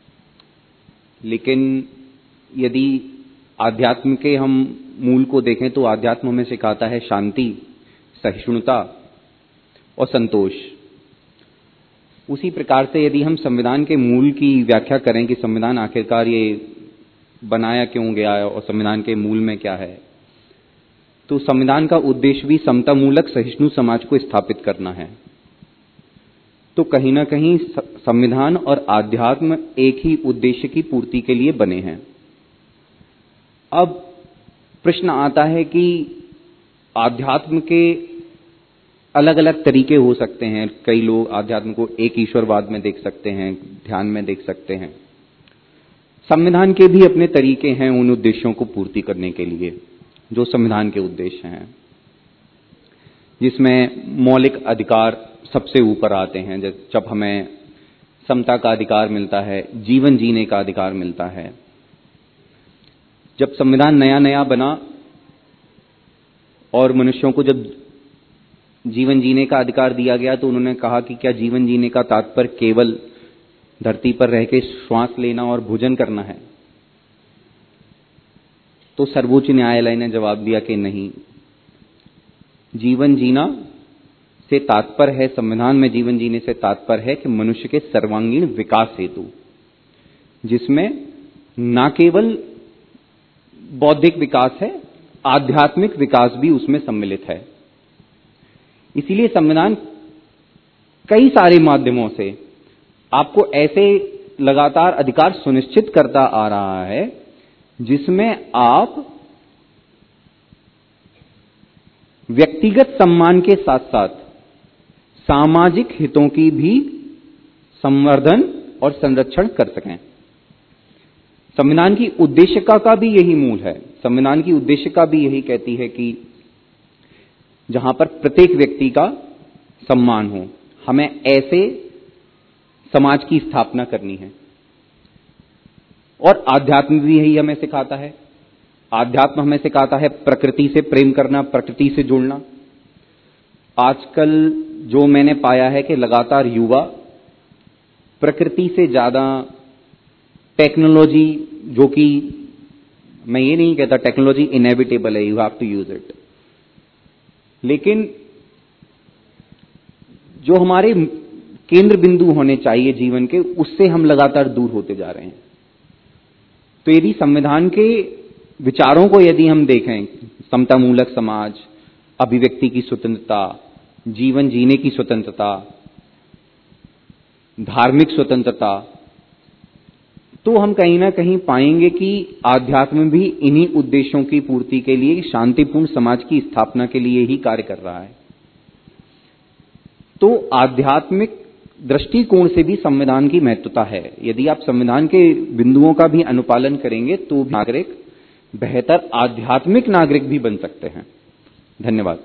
लेकिन यदि आध्यात्म के हम मूल को देखें तो आध्यात्म हमें सिखाता है शांति, सहिष्णुता और संतोष। उसी प्रकार से यदि हम संविधान के मूल की व्याख्या करें कि संविधान आखिरकार ये बनाया क्यों गया है और संविधान के मूल में क्या है, तो संविधान का उद्देश्य भी समतामूलक सहिष्णु समाज को स्थापित करना है। तो कहीं ना कहीं संविधान और आध्यात्म एक ही उद्देश्य की पूर्ति के लिए बने हैं। अब प्रश्न आता है कि आध्यात्म के अलग अलग तरीके हो सकते हैं। कई लोग आध्यात्म को एक ईश्वरवाद में देख सकते हैं, ध्यान में देख सकते हैं। संविधान के भी अपने तरीके हैं उन उद्देश्यों को पूर्ति करने के लिए जो संविधान के उद्देश्य हैं, जिसमें मौलिक अधिकार सबसे ऊपर आते हैं। जब हमें समता का अधिकार मिलता है, जीवन जीने का अधिकार मिलता है। जब संविधान नया नया बना और मनुष्यों को जब जीवन जीने का अधिकार दिया गया तो उन्होंने कहा कि क्या जीवन जीने का तात्पर्य केवल धरती पर रह के श्वास लेना और भोजन करना है? तो सर्वोच्च न्यायालय ने जवाब दिया कि नहीं, जीवन जीना से तात्पर्य है, संविधान में जीवन जीने से तात्पर्य है कि मनुष्य के सर्वांगीण विकास हेतु, जिसमें न केवल बौद्धिक विकास है, आध्यात्मिक विकास भी उसमें सम्मिलित है। इसीलिए संविधान कई सारे माध्यमों से आपको ऐसे लगातार अधिकार सुनिश्चित करता आ रहा है जिसमें आप व्यक्तिगत सम्मान के साथ साथ सामाजिक हितों की भी संवर्धन और संरक्षण कर सकें। संविधान की उद्देशिका का भी यही मूल है। संविधान की उद्देशिका भी यही कहती है कि जहां पर प्रत्येक व्यक्ति का सम्मान हो, हमें ऐसे समाज की स्थापना करनी है। और आध्यात्म भी यही हमें सिखाता है। आध्यात्म हमें सिखाता है प्रकृति से प्रेम करना, प्रकृति से जुड़ना। आजकल जो मैंने पाया है कि लगातार युवा प्रकृति से ज्यादा टेक्नोलॉजी, जो कि मैं ये नहीं कहता टेक्नोलॉजी इनएविटेबल है, you have to use it, लेकिन जो हमारे केंद्र बिंदु होने चाहिए जीवन के, उससे हम लगातार दूर होते जा रहे हैं। तो यदि संविधान के विचारों को यदि हम देखें, समता मूलक समाज, अभिव्यक्ति की स्वतंत्रता, जीवन जीने की स्वतंत्रता, धार्मिक स्वतंत्रता, तो हम कहीं ना कहीं पाएंगे कि आध्यात्म भी इन्हीं उद्देश्यों की पूर्ति के लिए, शांतिपूर्ण समाज की स्थापना के लिए ही कार्य कर रहा है। तो आध्यात्मिक दृष्टिकोण से भी संविधान की महत्वता है। यदि आप संविधान के बिंदुओं का भी अनुपालन करेंगे तो नागरिक बेहतर आध्यात्मिक नागरिक भी बन सकते हैं। धन्यवाद।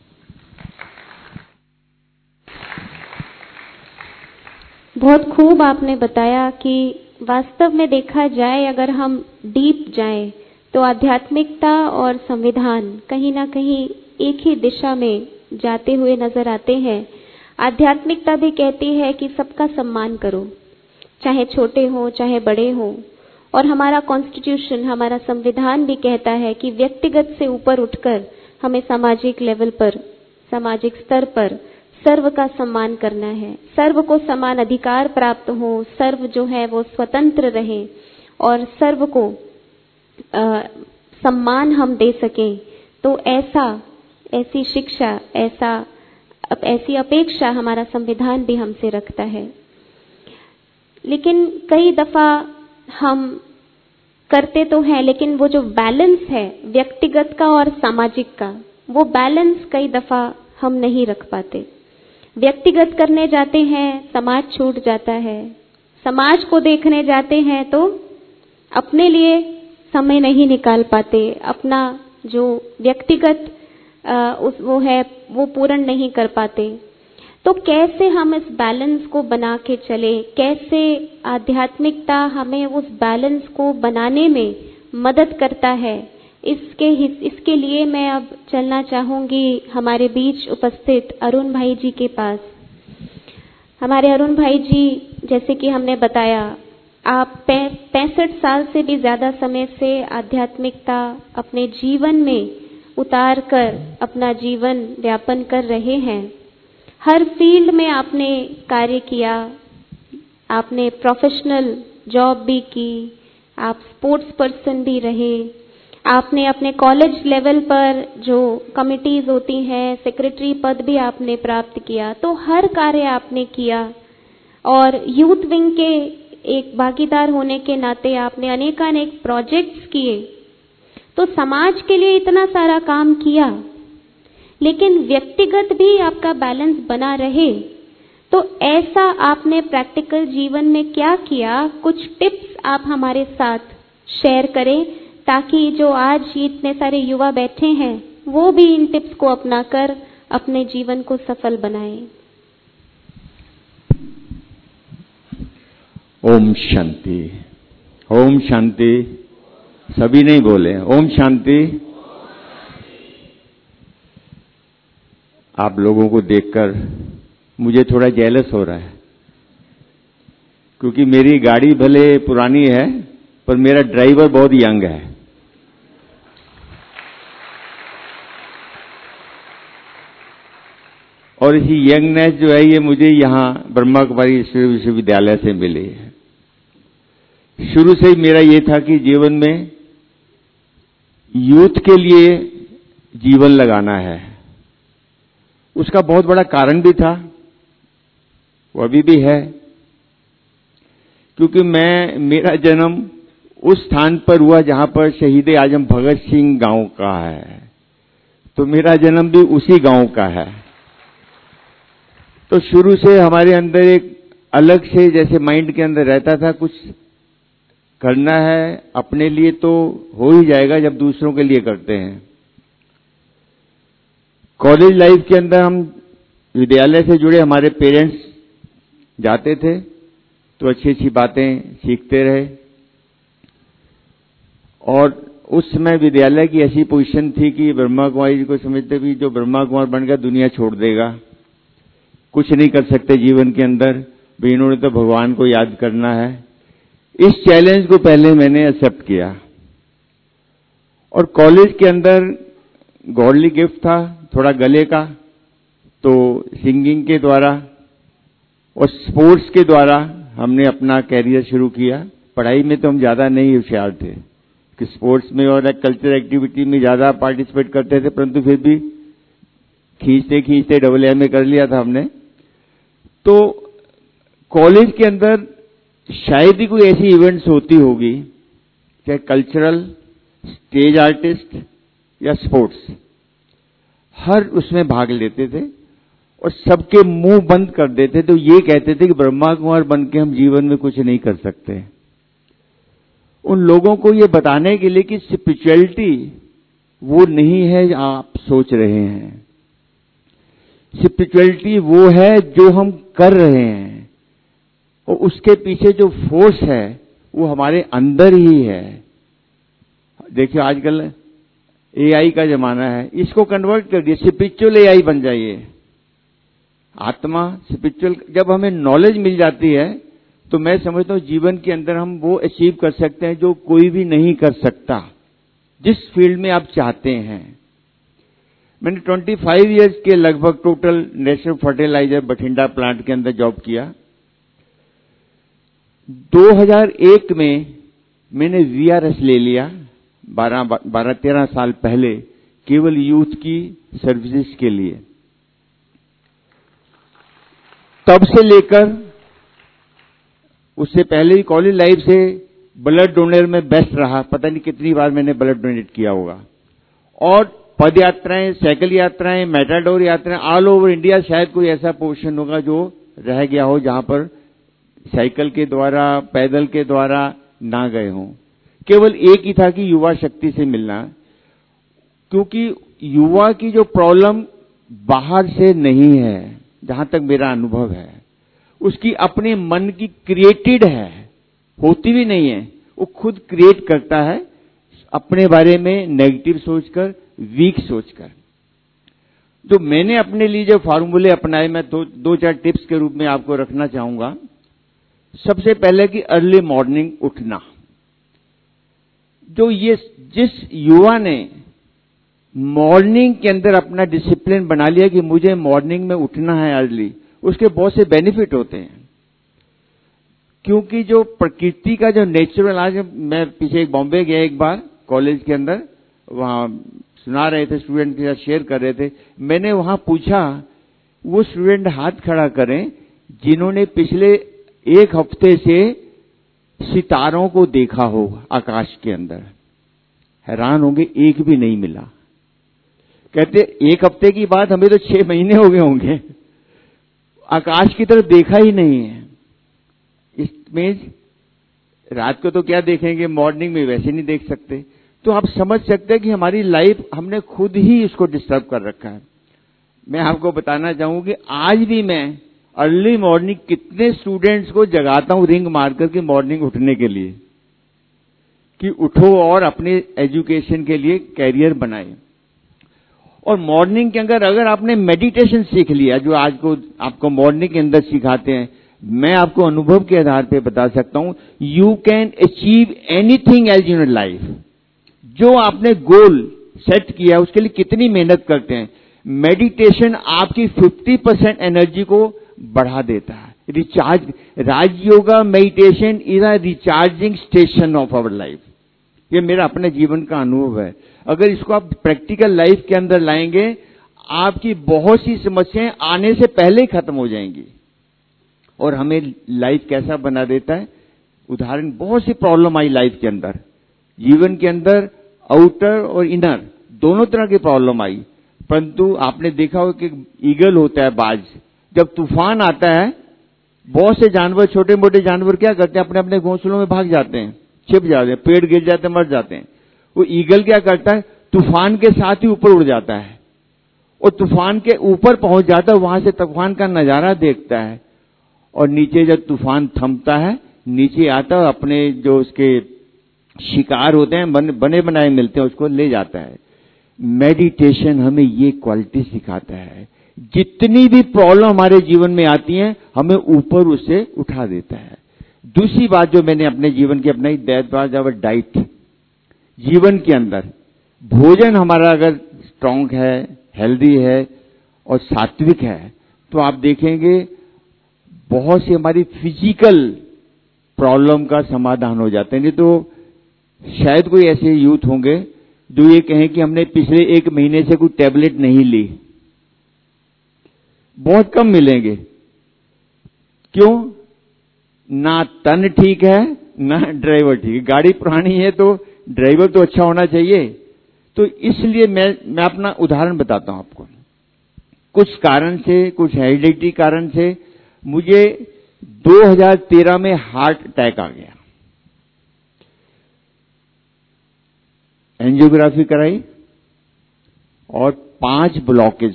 बहुत खूब आपने बताया कि वास्तव में देखा जाए, अगर हम डीप जाएं तो आध्यात्मिकता और संविधान कहीं ना कहीं एक ही दिशा में जाते हुए नजर आते हैं। आध्यात्मिकता भी कहती है कि सबका सम्मान करो, चाहे छोटे हो चाहे बड़े हो। और हमारा कॉन्स्टिट्यूशन, हमारा संविधान भी कहता है कि व्यक्तिगत से ऊपर उठकर हमें सामाजिक लेवल पर, सामाजिक स्तर पर सर्व का सम्मान करना है। सर्व को समान अधिकार प्राप्त हो, सर्व जो है वो स्वतंत्र रहे और सर्व को सम्मान हम दे सकें। तो ऐसी शिक्षा, ऐसी अपेक्षा हमारा संविधान भी हमसे रखता है। लेकिन कई दफा हम करते तो हैं, लेकिन वो जो बैलेंस है व्यक्तिगत का और सामाजिक का, वो बैलेंस कई दफा हम नहीं रख पाते। व्यक्तिगत करने जाते हैं, समाज छूट जाता है। समाज को देखने जाते हैं तो अपने लिए समय नहीं निकाल पाते, अपना जो व्यक्तिगत वो पूर्ण नहीं कर पाते। तो कैसे हम इस बैलेंस को बना के चले, कैसे आध्यात्मिकता हमें उस बैलेंस को बनाने में मदद करता है, इसके लिए मैं अब चलना चाहूंगी हमारे बीच उपस्थित अरुण भाई जी के पास। हमारे अरुण भाई जी, जैसे कि हमने बताया, आप 65 साल से भी ज्यादा समय से आध्यात्मिकता अपने जीवन में उतार कर अपना जीवन व्यापन कर रहे हैं। हर फील्ड में आपने कार्य किया, आपने प्रोफेशनल जॉब भी की, आप स्पोर्ट्स पर्सन भी रहे, आपने अपने कॉलेज लेवल पर जो कमिटीज होती हैं, सेक्रेटरी पद भी आपने प्राप्त किया। तो हर कार्य आपने किया और यूथ विंग के एक भागीदार होने के नाते आपने अनेकानेक प्रोजेक्ट्स किए। तो समाज के लिए इतना सारा काम किया, लेकिन व्यक्तिगत भी आपका बैलेंस बना रहे। तो ऐसा आपने प्रैक्टिकल जीवन में क्या किया, कुछ टिप्स आप हमारे साथ शेयर करें, ताकि जो आज ये इतने सारे युवा बैठे हैं वो भी इन टिप्स को अपनाकर अपने जीवन को सफल बनाएं। ओम शांति, ओम शांति। सभी नहीं बोले ओम शांति। आप लोगों को देखकर मुझे थोड़ा जेलस हो रहा है, क्योंकि मेरी गाड़ी भले पुरानी है पर मेरा ड्राइवर बहुत यंग है। और ये यंगनेस जो है ये मुझे यहाँ ब्रह्मा कुमारी ईश्वरीय विश्वविद्यालय से मिली है। शुरू से ही मेरा ये था कि जीवन में यूथ के लिए जीवन लगाना है। उसका बहुत बड़ा कारण भी था, वो अभी भी है, क्योंकि मेरा जन्म उस स्थान पर हुआ जहां पर शहीद आजम भगत सिंह गांव का है, तो मेरा जन्म भी उसी गांव का है। तो शुरू से हमारे अंदर एक अलग से जैसे माइंड के अंदर रहता था, कुछ करना है अपने लिए तो हो ही जाएगा जब दूसरों के लिए करते हैं। कॉलेज लाइफ के अंदर हम विद्यालय से जुड़े हमारे पेरेंट्स जाते थे तो अच्छी अच्छी बातें सीखते रहे। और उस समय विद्यालय की ऐसी पोजीशन थी कि ब्रह्मा कुमारी जी को समझते भी जो ब्रह्मा कुमार बन गया दुनिया छोड़ देगा, कुछ नहीं कर सकते जीवन के अंदर, भी इन्होंने तो भगवान को याद करना है। इस चैलेंज को पहले मैंने एक्सेप्ट किया। और कॉलेज के अंदर गॉडली गिफ्ट था थोड़ा गले का, तो सिंगिंग के द्वारा और स्पोर्ट्स के द्वारा हमने अपना कैरियर शुरू किया। पढ़ाई में तो हम ज्यादा नहीं होशियार थे कि स्पोर्ट्स में और कल्चरल एक्टिविटी में ज्यादा पार्टिसिपेट करते थे, परंतु फिर भी खींचते खींचते AA कर लिया था हमने। तो कॉलेज के अंदर शायद ही कोई ऐसी इवेंट्स होती होगी, चाहे कल्चरल, स्टेज आर्टिस्ट या स्पोर्ट्स, हर उसमें भाग लेते थे और सबके मुंह बंद कर देते। तो ये कहते थे कि ब्रह्मा कुमार बन के हम जीवन में कुछ नहीं कर सकते। उन लोगों को ये बताने के लिए कि स्पिरिचुअलिटी वो नहीं है आप सोच रहे हैं, स्पिरिचुअलिटी वो है जो हम कर रहे हैं, और उसके पीछे जो फोर्स है वो हमारे अंदर ही है। देखिए आजकल AI का जमाना है, इसको कन्वर्ट कर दिए, स्पिरिचुअल AI बन जाइए। आत्मा स्पिरिचुअल, जब हमें नॉलेज मिल जाती है तो मैं समझता हूं जीवन के अंदर हम वो अचीव कर सकते हैं जो कोई भी नहीं कर सकता, जिस फील्ड में आप चाहते हैं। मैंने 25 इयर्स के लगभग total national fertiliser Bathinda plant के अंदर जॉब किया। 2001 में मैंने VRS ले लिया, 12-13 साल पहले, केवल यूथ की सर्विसेज के लिए। तब से लेकर उससे पहले ही कॉलेज लाइफ से ब्लड डोनर में बेस्ट रहा, पता नहीं कितनी बार मैंने ब्लड डोनेट किया होगा। और पद यात्राएं, साइकिल यात्राएं, मेटाडोर यात्राएं, ऑल ओवर इंडिया शायद कोई ऐसा पोर्शन होगा जो रह गया हो जहां पर साइकिल के द्वारा, पैदल के द्वारा ना गए हों। केवल एक ही था कि युवा शक्ति से मिलना, क्योंकि युवा की जो प्रॉब्लम बाहर से नहीं है, जहां तक मेरा अनुभव है, उसकी अपने मन की क्रिएटेड है, होती भी नहीं है, वो खुद क्रिएट करता है अपने बारे में नेगेटिव सोचकर, वीक सोचकर। जो मैंने अपने लिए जो फार्मूले अपनाए, मैं दो चार टिप्स के रूप में आपको रखना चाहूंगा। सबसे पहले कि अर्ली मॉर्निंग उठना। जो ये जिस युवा ने मॉर्निंग के अंदर अपना डिसिप्लिन बना लिया कि मुझे मॉर्निंग में उठना है अर्ली, उसके बहुत से बेनिफिट होते हैं। क्योंकि जो प्रकृति का जो नेचुरल, आज मैं पीछे एक बॉम्बे गया एक बार कॉलेज के अंदर, वहां सुना रहे थे, स्टूडेंट के साथ शेयर कर रहे थे। मैंने वहां पूछा, वो स्टूडेंट हाथ खड़ा करें जिन्होंने पिछले एक हफ्ते से सितारों को देखा हो आकाश के अंदर। हैरान होंगे, एक भी नहीं मिला। कहते एक हफ्ते की बात, हमें तो 6 महीने हो गए होंगे, आकाश की तरफ देखा ही नहीं है। इसमें रात को तो क्या देखेंगे, मॉर्निंग में वैसे नहीं देख सकते। तो आप समझ सकते हैं कि हमारी लाइफ हमने खुद ही उसको डिस्टर्ब कर रखा है। मैं आपको बताना चाहूंगा कि आज भी मैं अर्ली मॉर्निंग कितने स्टूडेंट्स को जगाता हूं रिंग मारकर के मॉर्निंग उठने के लिए, कि उठो और अपने एजुकेशन के लिए कैरियर बनाए। और मॉर्निंग के अंदर अगर आपने मेडिटेशन सीख लिया, जो आज को आपको मॉर्निंग के अंदर सिखाते हैं, मैं आपको अनुभव के आधार पे बता सकता हूं, you can achieve anything else in life. जो आपने गोल सेट किया उसके लिए कितनी मेहनत करते हैं। मेडिटेशन आपकी 50% एनर्जी को बढ़ा देता है। Recharge, Rajyoga meditation is a recharging station of our life. ये मेरा अपने जीवन का अनुभव है। अगर इसको आप प्रैक्टिकल लाइफ के अंदर लाएंगे, आपकी बहुत सी समस्याएं आने से पहले ही खत्म हो जाएंगी। और हमें लाइफ कैसा बना देता है, उदाहरण, बहुत सी प्रॉब्लम आई लाइफ के अंदर, जीवन के अंदर आउटर और इनर दोनों तरह की प्रॉब्लम आई। परंतु आपने देखा हो कि ईगल होता है, बाज, जब तूफान आता है, बहुत से जानवर, छोटे मोटे जानवर क्या करते हैं, अपने अपने घोंसलों में भाग जाते हैं, छिप जाते हैं, पेड़ गिर जाते हैं, मर जाते हैं। वो ईगल क्या करता है, तूफान के साथ ही ऊपर उड़ जाता है और तूफान के ऊपर पहुंच जाता है, वहां से तूफान का नजारा देखता है और नीचे जब तूफान थमता है, नीचे आता है, अपने जो उसके शिकार होते हैं, बने बनाए मिलते हैं, उसको ले जाता है। मेडिटेशन हमें ये क्वालिटी सिखाता है। जितनी भी प्रॉब्लम हमारे जीवन में आती हैं, हमें ऊपर उससे उठा देता है। दूसरी बात जो मैंने अपने जीवन की अपनाई, दैट वाज आवर डाइट। जीवन के अंदर भोजन हमारा अगर स्ट्रांग है, हेल्दी है और सात्विक है, तो आप देखेंगे बहुत सी हमारी फिजिकल प्रॉब्लम का समाधान हो जाता है। नहीं तो शायद कोई ऐसे यूथ होंगे जो ये कहें कि हमने पिछले 1 महीने से कोई टैबलेट नहीं ली। बहुत कम मिलेंगे। क्यों? ना तन ठीक है, ना ड्राइवर ठीक है। गाड़ी पुरानी है तो ड्राइवर तो अच्छा होना चाहिए। तो इसलिए मैं अपना उदाहरण बताता हूं आपको। कुछ कारण से, कुछ हेरिडिटी कारण से मुझे 2013 में हार्ट अटैक आ गया। एंजियोग्राफी कराई और 5 ब्लॉकेज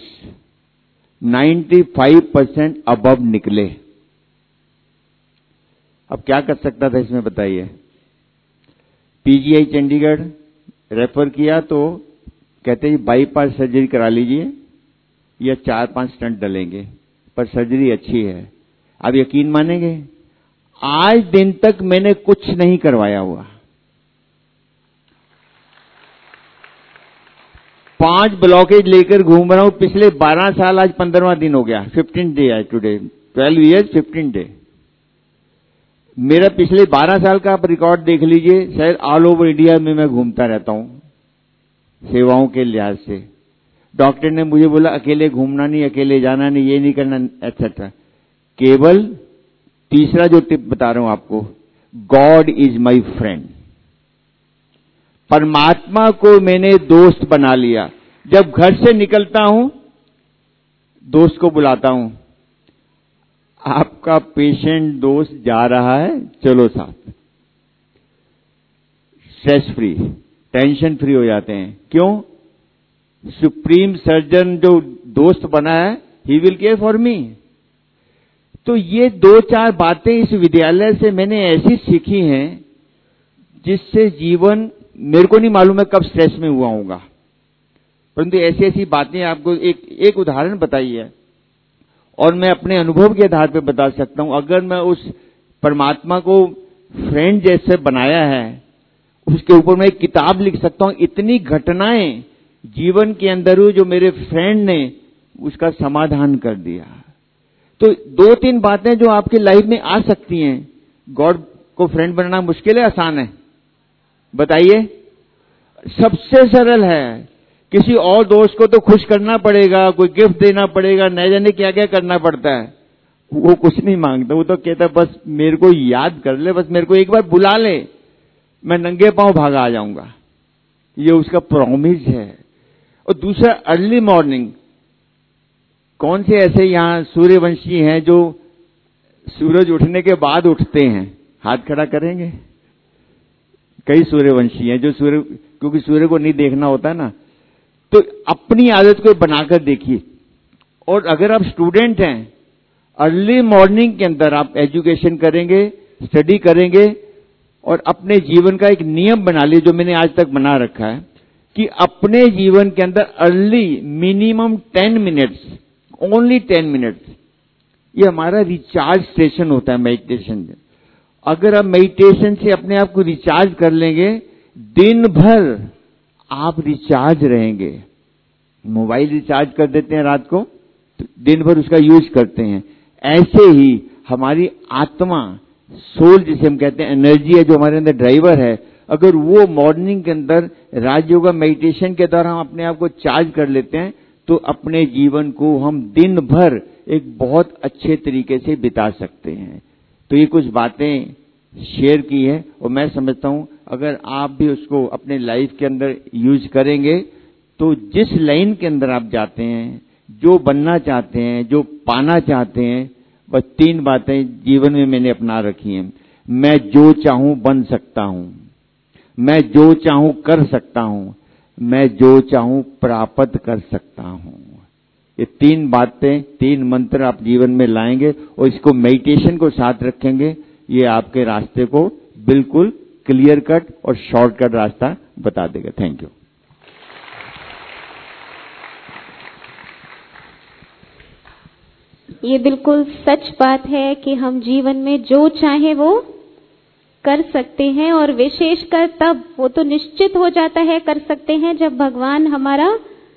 95% अबव निकले। अब क्या कर सकता था इसमें बताइए? पीजीआई चंडीगढ़ रेफर किया तो कहते हैं बाईपास सर्जरी करा लीजिए या 4-5 स्टंट डलेंगे, पर सर्जरी अच्छी है। आप यकीन मानेंगे, आज दिन तक मैंने कुछ नहीं करवाया हुआ। 5 ब्लॉकेज लेकर घूम रहा हूं पिछले 12 साल। आज 15वां दिन हो गया, 15 डे है टुडे, 12 years 15 डे। मेरा पिछले 12 साल का आप रिकॉर्ड देख लीजिए। शायद ऑल ओवर इंडिया में मैं घूमता रहता हूं सेवाओं के लिहाज से। डॉक्टर ने मुझे बोला अकेले घूमना नहीं, अकेले जाना नहीं, ये नहीं करना, एक्सेट्रा। केवल तीसरा जो टिप बता रहा हूं आपको, गॉड इज माई फ्रेंड। परमात्मा को मैंने दोस्त बना लिया। जब घर से निकलता हूं, दोस्त को बुलाता हूं, आपका पेशेंट दोस्त जा रहा है, चलो साथ। स्ट्रेस फ्री, टेंशन फ्री हो जाते हैं। क्यों? सुप्रीम सर्जन जो दोस्त बना है, he will care for me. तो ये 2-4 बातें इस विद्यालय से मैंने ऐसी सीखी हैं जिससे जीवन, मेरे को नहीं मालूम है कब स्ट्रेस में हुआ होगा, परंतु ऐसी ऐसी बातें आपको एक उदाहरण बताई है और मैं अपने अनुभव के आधार पर बता सकता हूं। अगर मैं उस परमात्मा को फ्रेंड जैसे बनाया है, उसके ऊपर मैं एक किताब लिख सकता हूं। इतनी घटनाएं जीवन के अंदर हुई जो मेरे फ्रेंड ने उसका समाधान कर दिया। तो 2-3 बातें जो आपकी लाइफ में आ सकती हैं। गॉड को फ्रेंड बनाना मुश्किल है, आसान है? बताइए। सबसे सरल है। किसी और दोस्त को तो खुश करना पड़ेगा, कोई गिफ्ट देना पड़ेगा, न जाने क्या क्या करना पड़ता है। वो कुछ नहीं मांगता, वो तो कहता बस मेरे को याद कर ले, बस मेरे को एक बार बुला ले, मैं नंगे पांव भागा आ जाऊंगा। ये उसका प्रॉमिस है। और दूसरा, अर्ली मॉर्निंग। कौन से ऐसे यहां सूर्यवंशी हैं जो सूरज उठने के बाद उठते हैं? हाथ खड़ा करेंगे। कई सूर्यवंशी हैं जो क्योंकि सूर्य को नहीं देखना होता ना, तो अपनी आदत को बनाकर देखिए। और अगर आप स्टूडेंट हैं, अर्ली मॉर्निंग के अंदर आप एजुकेशन करेंगे, स्टडी करेंगे और अपने जीवन का एक नियम बना लिए, जो मैंने आज तक बना रखा है कि अपने जीवन के अंदर early minimum 10 minutes, only 10 minutes, ये हमारा रिचार्ज स्टेशन होता है मेडिटेशन। अगर आप मेडिटेशन से अपने आप को रिचार्ज कर लेंगे, दिन भर आप रिचार्ज रहेंगे। मोबाइल रिचार्ज कर देते हैं रात को, तो दिन भर उसका यूज करते हैं। ऐसे ही हमारी आत्मा, सोल जिसे हम कहते हैं, एनर्जी है जो हमारे अंदर ड्राइवर है, अगर वो मॉर्निंग के अंदर राजयोगा मेडिटेशन के द्वारा हम अपने आप को चार्ज कर लेते हैं, तो अपने जीवन को हम दिन भर एक बहुत अच्छे तरीके से बिता सकते हैं। तो ये कुछ बातें शेयर की है और मैं समझता हूं अगर आप भी उसको अपने लाइफ के अंदर यूज करेंगे, तो जिस लाइन के अंदर आप जाते हैं, जो बनना चाहते हैं, जो पाना चाहते हैं, बस 3 बातें जीवन में मैंने अपना रखी हैं। मैं जो चाहूं बन सकता हूं, मैं जो चाहूं कर सकता हूं, मैं जो चाहूं प्राप्त कर सकता हूं। ये 3 बातें, 3 मंत्र आप जीवन में लाएंगे और इसको मेडिटेशन को साथ रखेंगे, ये आपके रास्ते को बिल्कुल क्लियर कट और शॉर्टकट रास्ता बता देगा। Thank you. ये बिल्कुल सच बात है कि हम जीवन में जो चाहे वो कर सकते हैं, और विशेषकर तब वो तो निश्चित हो जाता है कर सकते हैं जब भगवान हमारा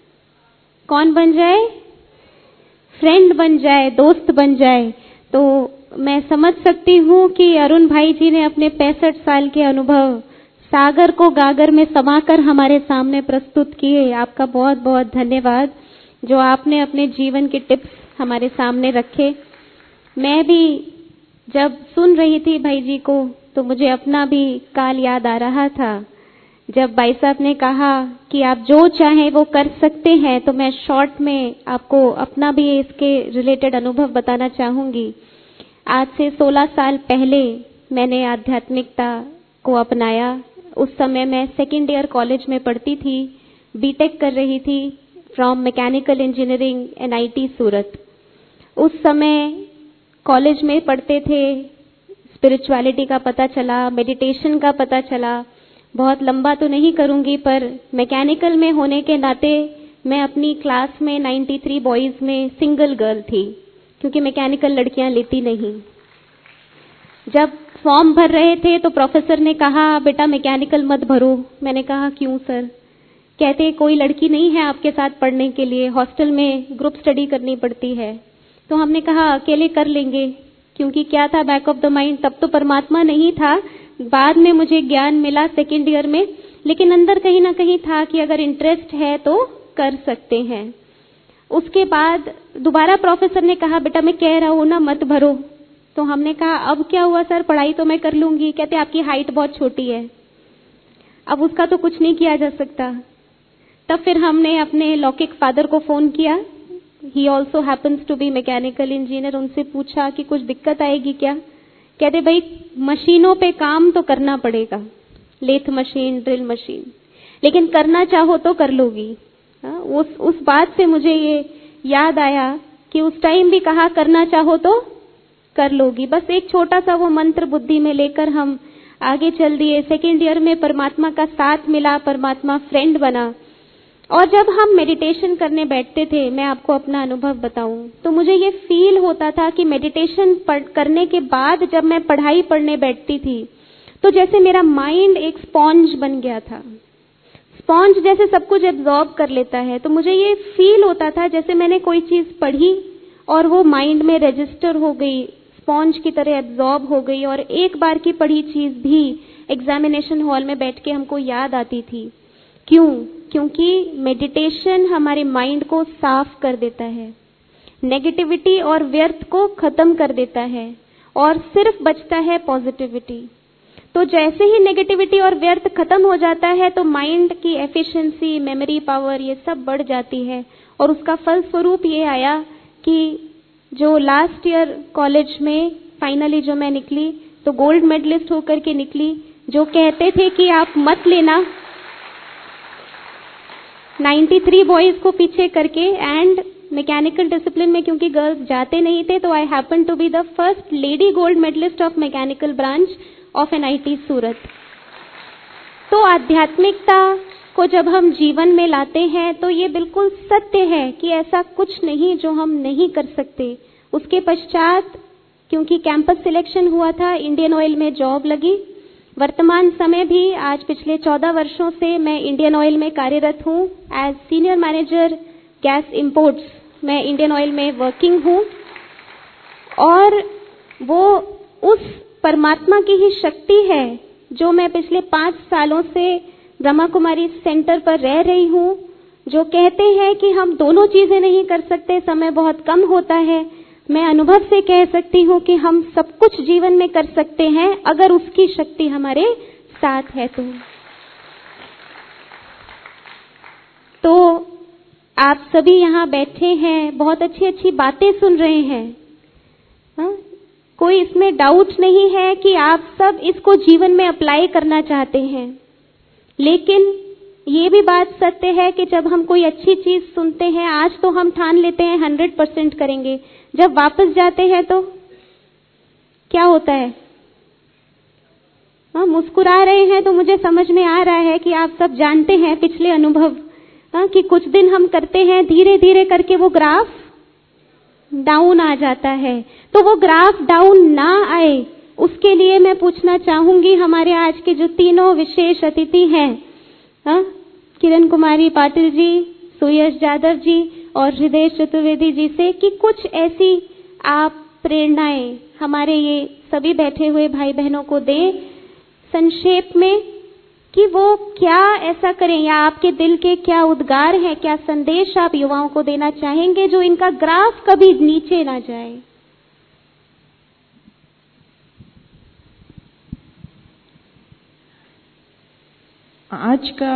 कौन बन जाए, फ्रेंड बन जाए, दोस्त बन जाए। तो मैं समझ सकती हूँ कि अरुण भाई जी ने अपने 65 साल के अनुभव सागर को गागर में समाकर हमारे सामने प्रस्तुत किए। आपका बहुत बहुत धन्यवाद जो आपने अपने जीवन के टिप्स हमारे सामने रखे। मैं भी जब सुन रही थी भाई जी को तो मुझे अपना भी काल याद आ रहा था, जब भाई साहब ने कहा कि आप जो चाहें वो कर सकते हैं। तो मैं शॉर्ट में आपको अपना भी इसके रिलेटेड अनुभव बताना चाहूंगी। आज से 16 साल पहले मैंने आध्यात्मिकता को अपनाया। उस समय मैं 2nd ईयर कॉलेज में पढ़ती थी, बीटेक कर रही थी from mechanical engineering NIT Surat. उस समय कॉलेज में पढ़ते थे, स्पिरिचुअलिटी का पता चला, मेडिटेशन का पता चला। बहुत लंबा तो नहीं करूंगी, पर मैकेनिकल में होने के नाते मैं अपनी क्लास में 93 बॉयज में सिंगल गर्ल थी, क्योंकि मैकेनिकल लड़कियां लेती नहीं। जब फॉर्म भर रहे थे तो प्रोफेसर ने कहा बेटा मैकेनिकल मत भरो। मैंने कहा क्यों सर? कहते कोई लड़की नहीं है आपके साथ पढ़ने के लिए, हॉस्टल में ग्रुप स्टडी करनी पड़ती है। तो हमने कहा अकेले कर लेंगे, क्योंकि क्या था बैक ऑफ द माइंड, तब तो परमात्मा नहीं था, बाद में मुझे ज्ञान मिला 2nd ईयर में, लेकिन अंदर कहीं ना कहीं था कि अगर इंटरेस्ट है तो कर सकते हैं। उसके बाद दोबारा प्रोफेसर ने कहा बेटा मैं कह रहा हूं ना मत भरो। तो हमने कहा अब क्या हुआ सर, पढ़ाई तो मैं कर लूंगी। कहते आपकी हाइट बहुत छोटी है। अब उसका तो कुछ नहीं किया जा सकता। तब फिर हमने अपने लौकिक फादर को फोन किया, he also happens to be mechanical engineer. उनसे पूछा कि कुछ दिक्कत आएगी क्या? कहते भाई मशीनों पे काम तो करना पड़ेगा, लेथ मशीन, ड्रिल मशीन, लेकिन करना चाहो तो कर लोगी। उस बात से मुझे ये याद आया कि उस टाइम भी कहा करना चाहो तो कर लोगी। बस एक छोटा सा वो मंत्र बुद्धि में लेकर हम आगे चल दिए। 2nd ईयर में परमात्मा का साथ मिला, परमात्मा फ्रेंड बना। और जब हम मेडिटेशन करने बैठते थे, मैं आपको अपना अनुभव बताऊं, तो मुझे ये फील होता था कि मेडिटेशन करने के बाद जब मैं पढ़ाई पढ़ने बैठती थी तो जैसे मेरा माइंड एक स्पॉन्ज बन गया था। स्पॉन्ज जैसे सब कुछ एब्जॉर्ब कर लेता है, तो मुझे ये फील होता था जैसे मैंने कोई चीज पढ़ी और वो माइंड में रजिस्टर हो गई, स्पॉन्ज की तरह एब्जॉर्ब हो गई, और एक बार की पढ़ी चीज भी एग्जामिनेशन हॉल में बैठ के हमको याद आती थी। क्यों? क्योंकि मेडिटेशन हमारे माइंड को साफ कर देता है, नेगेटिविटी और व्यर्थ को खत्म कर देता है, और सिर्फ बचता है पॉजिटिविटी। तो जैसे ही नेगेटिविटी और व्यर्थ खत्म हो जाता है तो माइंड की एफिशिएंसी, मेमोरी पावर, ये सब बढ़ जाती है। और उसका फल स्वरूप ये आया कि जो लास्ट ईयर कॉलेज में फाइनली जो मैं निकली तो गोल्ड मेडलिस्ट होकर के निकली। जो कहते थे कि आप मत लेना 93 बॉयज को पीछे करके, एंड मैकेनिकल डिसिप्लिन में क्योंकि गर्ल्स जाते नहीं थे, तो I happen to be the first lady gold medalist of mechanical branch of NIT Surat. तो आध्यात्मिकता को जब हम जीवन में लाते हैं तो ये बिल्कुल सत्य है कि ऐसा कुछ नहीं जो हम नहीं कर सकते। उसके पश्चात क्योंकि कैंपस सिलेक्शन हुआ था, इंडियन ऑयल में जॉब लगी। वर्तमान समय भी आज पिछले 14 वर्षों से मैं इंडियन ऑयल में कार्यरत हूँ as senior manager gas imports. मैं इंडियन ऑयल में वर्किंग हूँ, और वो उस परमात्मा की ही शक्ति है जो मैं पिछले 5 सालों से ब्रह्मा कुमारी सेंटर पर रह रही हूँ, जो कहते हैं कि हम दोनों चीजें नहीं कर सकते, समय बहुत कम होता है। मैं अनुभव से कह सकती हूँ कि हम सब कुछ जीवन में कर सकते हैं अगर उसकी शक्ति हमारे साथ है तो आप सभी यहाँ बैठे हैं, बहुत अच्छी अच्छी बातें सुन रहे हैं। कोई इसमें डाउट नहीं है कि आप सब इसको जीवन में अप्लाई करना चाहते हैं, लेकिन ये भी बात सत्य है कि जब हम कोई अच्छी चीज सुनते हैं, आज तो हम ठान लेते हैं 100% करेंगे, जब वापस जाते हैं तो क्या होता है? मुस्कुरा रहे हैं तो मुझे समझ में आ रहा है कि आप सब जानते हैं पिछले अनुभव, कि कुछ दिन हम करते हैं, धीरे धीरे करके वो ग्राफ डाउन आ जाता है। तो वो ग्राफ डाउन ना आए, उसके लिए मैं पूछना चाहूंगी हमारे आज के जो तीनों विशेष अतिथि हैं, किरण कुमारी पाटिल जी, सुयश जादव जी और हृदय चतुर्वेदी जी से, कि कुछ ऐसी आप प्रेरणाएं हमारे ये सभी बैठे हुए भाई बहनों को दें संक्षेप में, कि वो क्या ऐसा करें, या आपके दिल के क्या उद्गार हैं, क्या संदेश आप युवाओं को देना चाहेंगे जो इनका ग्राफ कभी नीचे ना जाए। आज का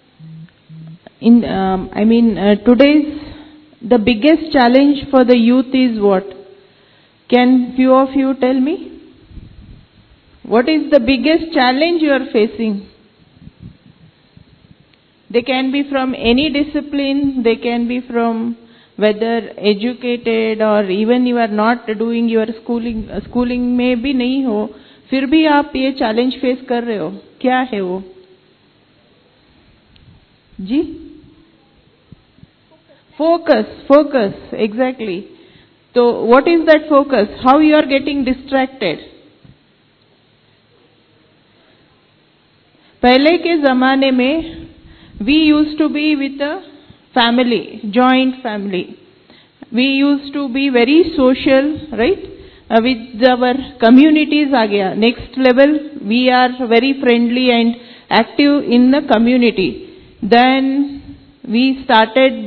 today's the biggest challenge for the youth is what? Can few of you tell me? What is the biggest challenge you are facing? They can be from any discipline, they can be from whether educated or even you are not doing your schooling में भी नहीं हो, फिर भी आप ये challenge face कर रहे हो, क्या है वो? जी? Focus, exactly. So what is that focus? How you are getting distracted? पहले के ज़माने में we used to be with a family, joint family. We used to be very social, right? With our communities आ गया. Next level, we are very friendly and active in the community. Then we started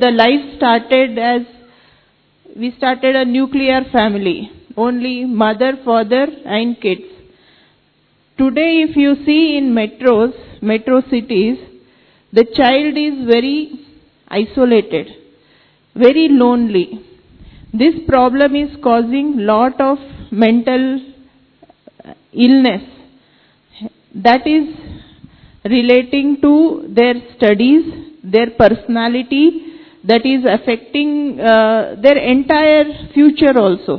a nuclear family, only mother, father and kids. Today if you see in metro cities, the child is very isolated, very lonely. This problem is causing lot of mental illness that is relating to their studies, their personality, that is affecting their entire future also.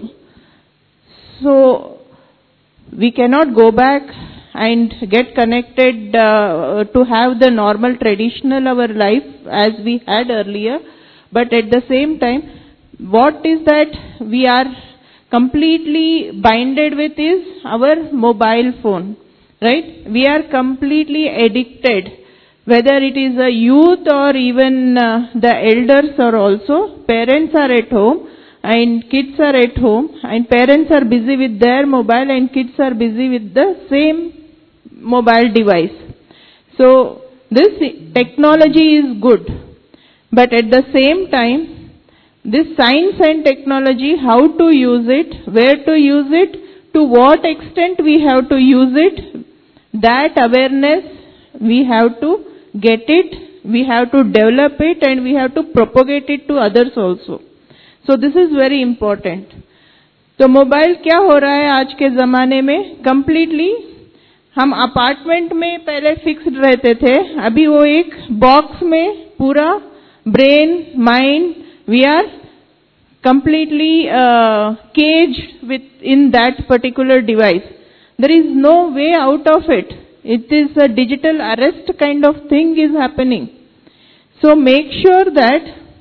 So we cannot go back and get connected to have the normal traditional our life as we had earlier, but at the same time, what is that we are completely binded with is our mobile phone, right? We are completely addicted, whether it is a youth or even the elders are also. Parents are at home and kids are at home, and parents are busy with their mobile and kids are busy with the same mobile device. So this technology is good, but at the same time, this science and technology, how to use it, where to use it, to what extent we have to use it, that awareness we have to get it, we have to develop it, and we have to propagate it to others also. So this is very important. तो मोबाइल क्या हो रहा है आज के ज़माने में? Completely हम अपार्टमेंट में पहले फिक्स्ड रहते थे, अभी वो एक बॉक्स में पूरा brain, mind, we are completely caged in that particular device. There is no way out of it. It is a digital arrest kind of thing is happening. So make sure that,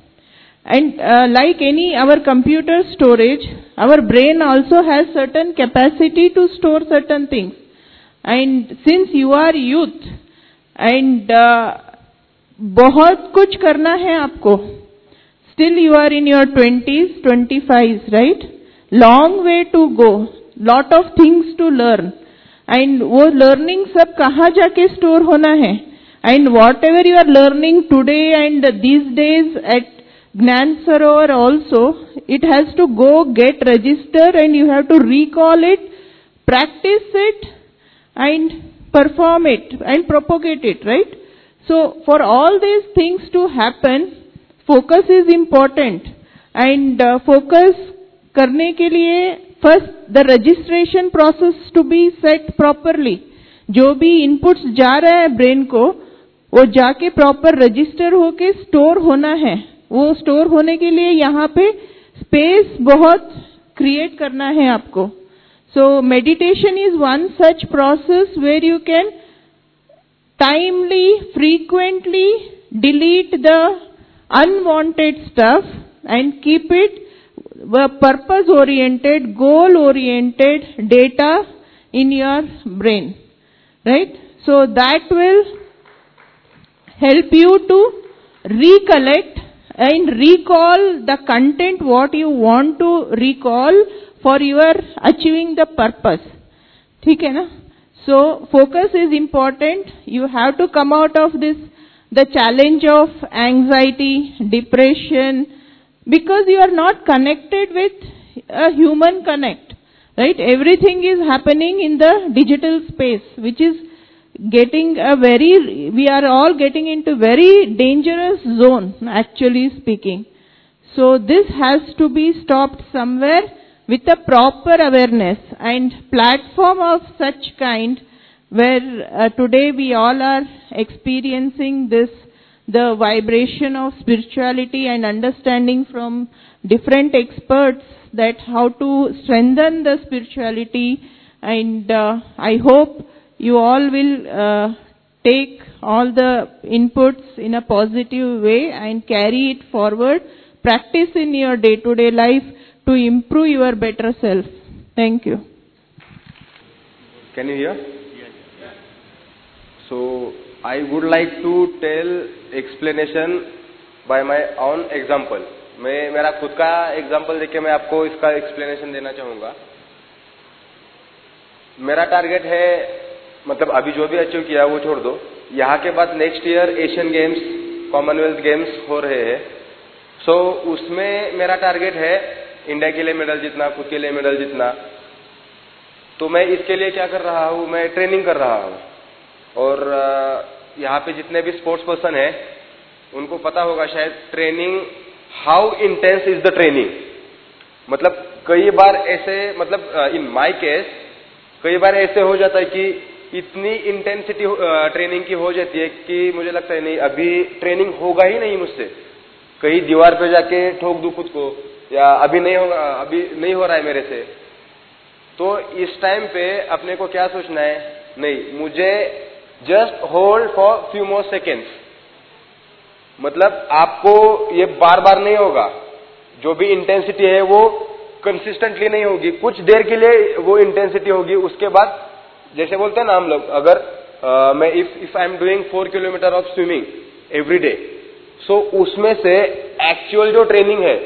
and like our computer storage, our brain also has certain capacity to store certain things. And since you are youth and बहुत कुछ करना है आपको, still you are in your 20s, 25s, right? Long way to go, lot of things to learn. And वो learning सब कहाँ जाके store होना है? And whatever you are learning today and these days at Gnan Sarovar also, it has to go get registered and you have to recall it, practice it and perform it and propagate it, right? So for all these things to happen, focus is important. And focus करने के लिए first the registration process to be set properly. जो भी inputs जा रहा है brain को, वो जाके प्रॉपर रजिस्टर होके स्टोर होना है। वो स्टोर होने के लिए यहाँ पे स्पेस बहुत क्रिएट करना है आपको। So meditation is one such process where you can timely, frequently delete the unwanted stuff and keep it purpose oriented, goal oriented data in your brain, right? So that will help you to recollect and recall the content what you want to recall for your achieving the purpose. ठीक है ना? So focus is important. You have to come out of this, the challenge of anxiety, depression, because you are not connected with a human connect, right? Everything is happening in the digital space, which is getting we are all getting into very dangerous zone, actually speaking. So this has to be stopped somewhere with a proper awareness and platform of such kind, where today we all are experiencing this, the vibration of spirituality and understanding from different experts that how to strengthen the spirituality. And I hope you all will take all the inputs in a positive way and carry it forward, practice in your day-to-day life to improve your better self. Thank you. Can you hear? Yes. So I would like to tell explanation by my own example. मैं मेरा खुद का एग्जाम्पल देके मैं आपको इसका एक्सप्लेनेशन देना चाहूँगा। मेरा टारगेट है, मतलब अभी जो भी अचीव किया वो छोड़ दो, यहाँ के बाद next year Asian games, Commonwealth games हो रहे हैं। सो उसमें मेरा टारगेट है इंडिया के लिए मेडल जीतना, खुद के लिए मेडल जीतना। तो मैं इसके लिए क्या कर रहा हूँ, मैं ट्रेनिंग कर रहा हूँ। और यहाँ पे जितने भी स्पोर्ट्स पर्सन हैं उनको पता होगा शायद training, how intense is the training. मतलब कई बार ऐसे, मतलब इन माय केस कई बार ऐसे हो जाता है कि इतनी इंटेंसिटी ट्रेनिंग की हो जाती है कि मुझे लगता है नहीं अभी ट्रेनिंग होगा ही नहीं मुझसे, कहीं दीवार पे जाके ठोक दूं खुद को, या अभी नहीं होगा, अभी नहीं हो रहा है मेरे से। तो इस टाइम पे अपने को क्या सोचना है, नहीं मुझे just hold for few more seconds. मतलब आपको ये बार बार नहीं होगा, जो भी इंटेंसिटी है वो कंसिस्टेंटली नहीं होगी, कुछ देर के लिए वो इंटेंसिटी होगी। उसके बाद जैसे बोलते हैं ना हम लोग, अगर मैं if I am doing 4 kilometre of swimming every day, so उसमें से एक्चुअल जो ट्रेनिंग है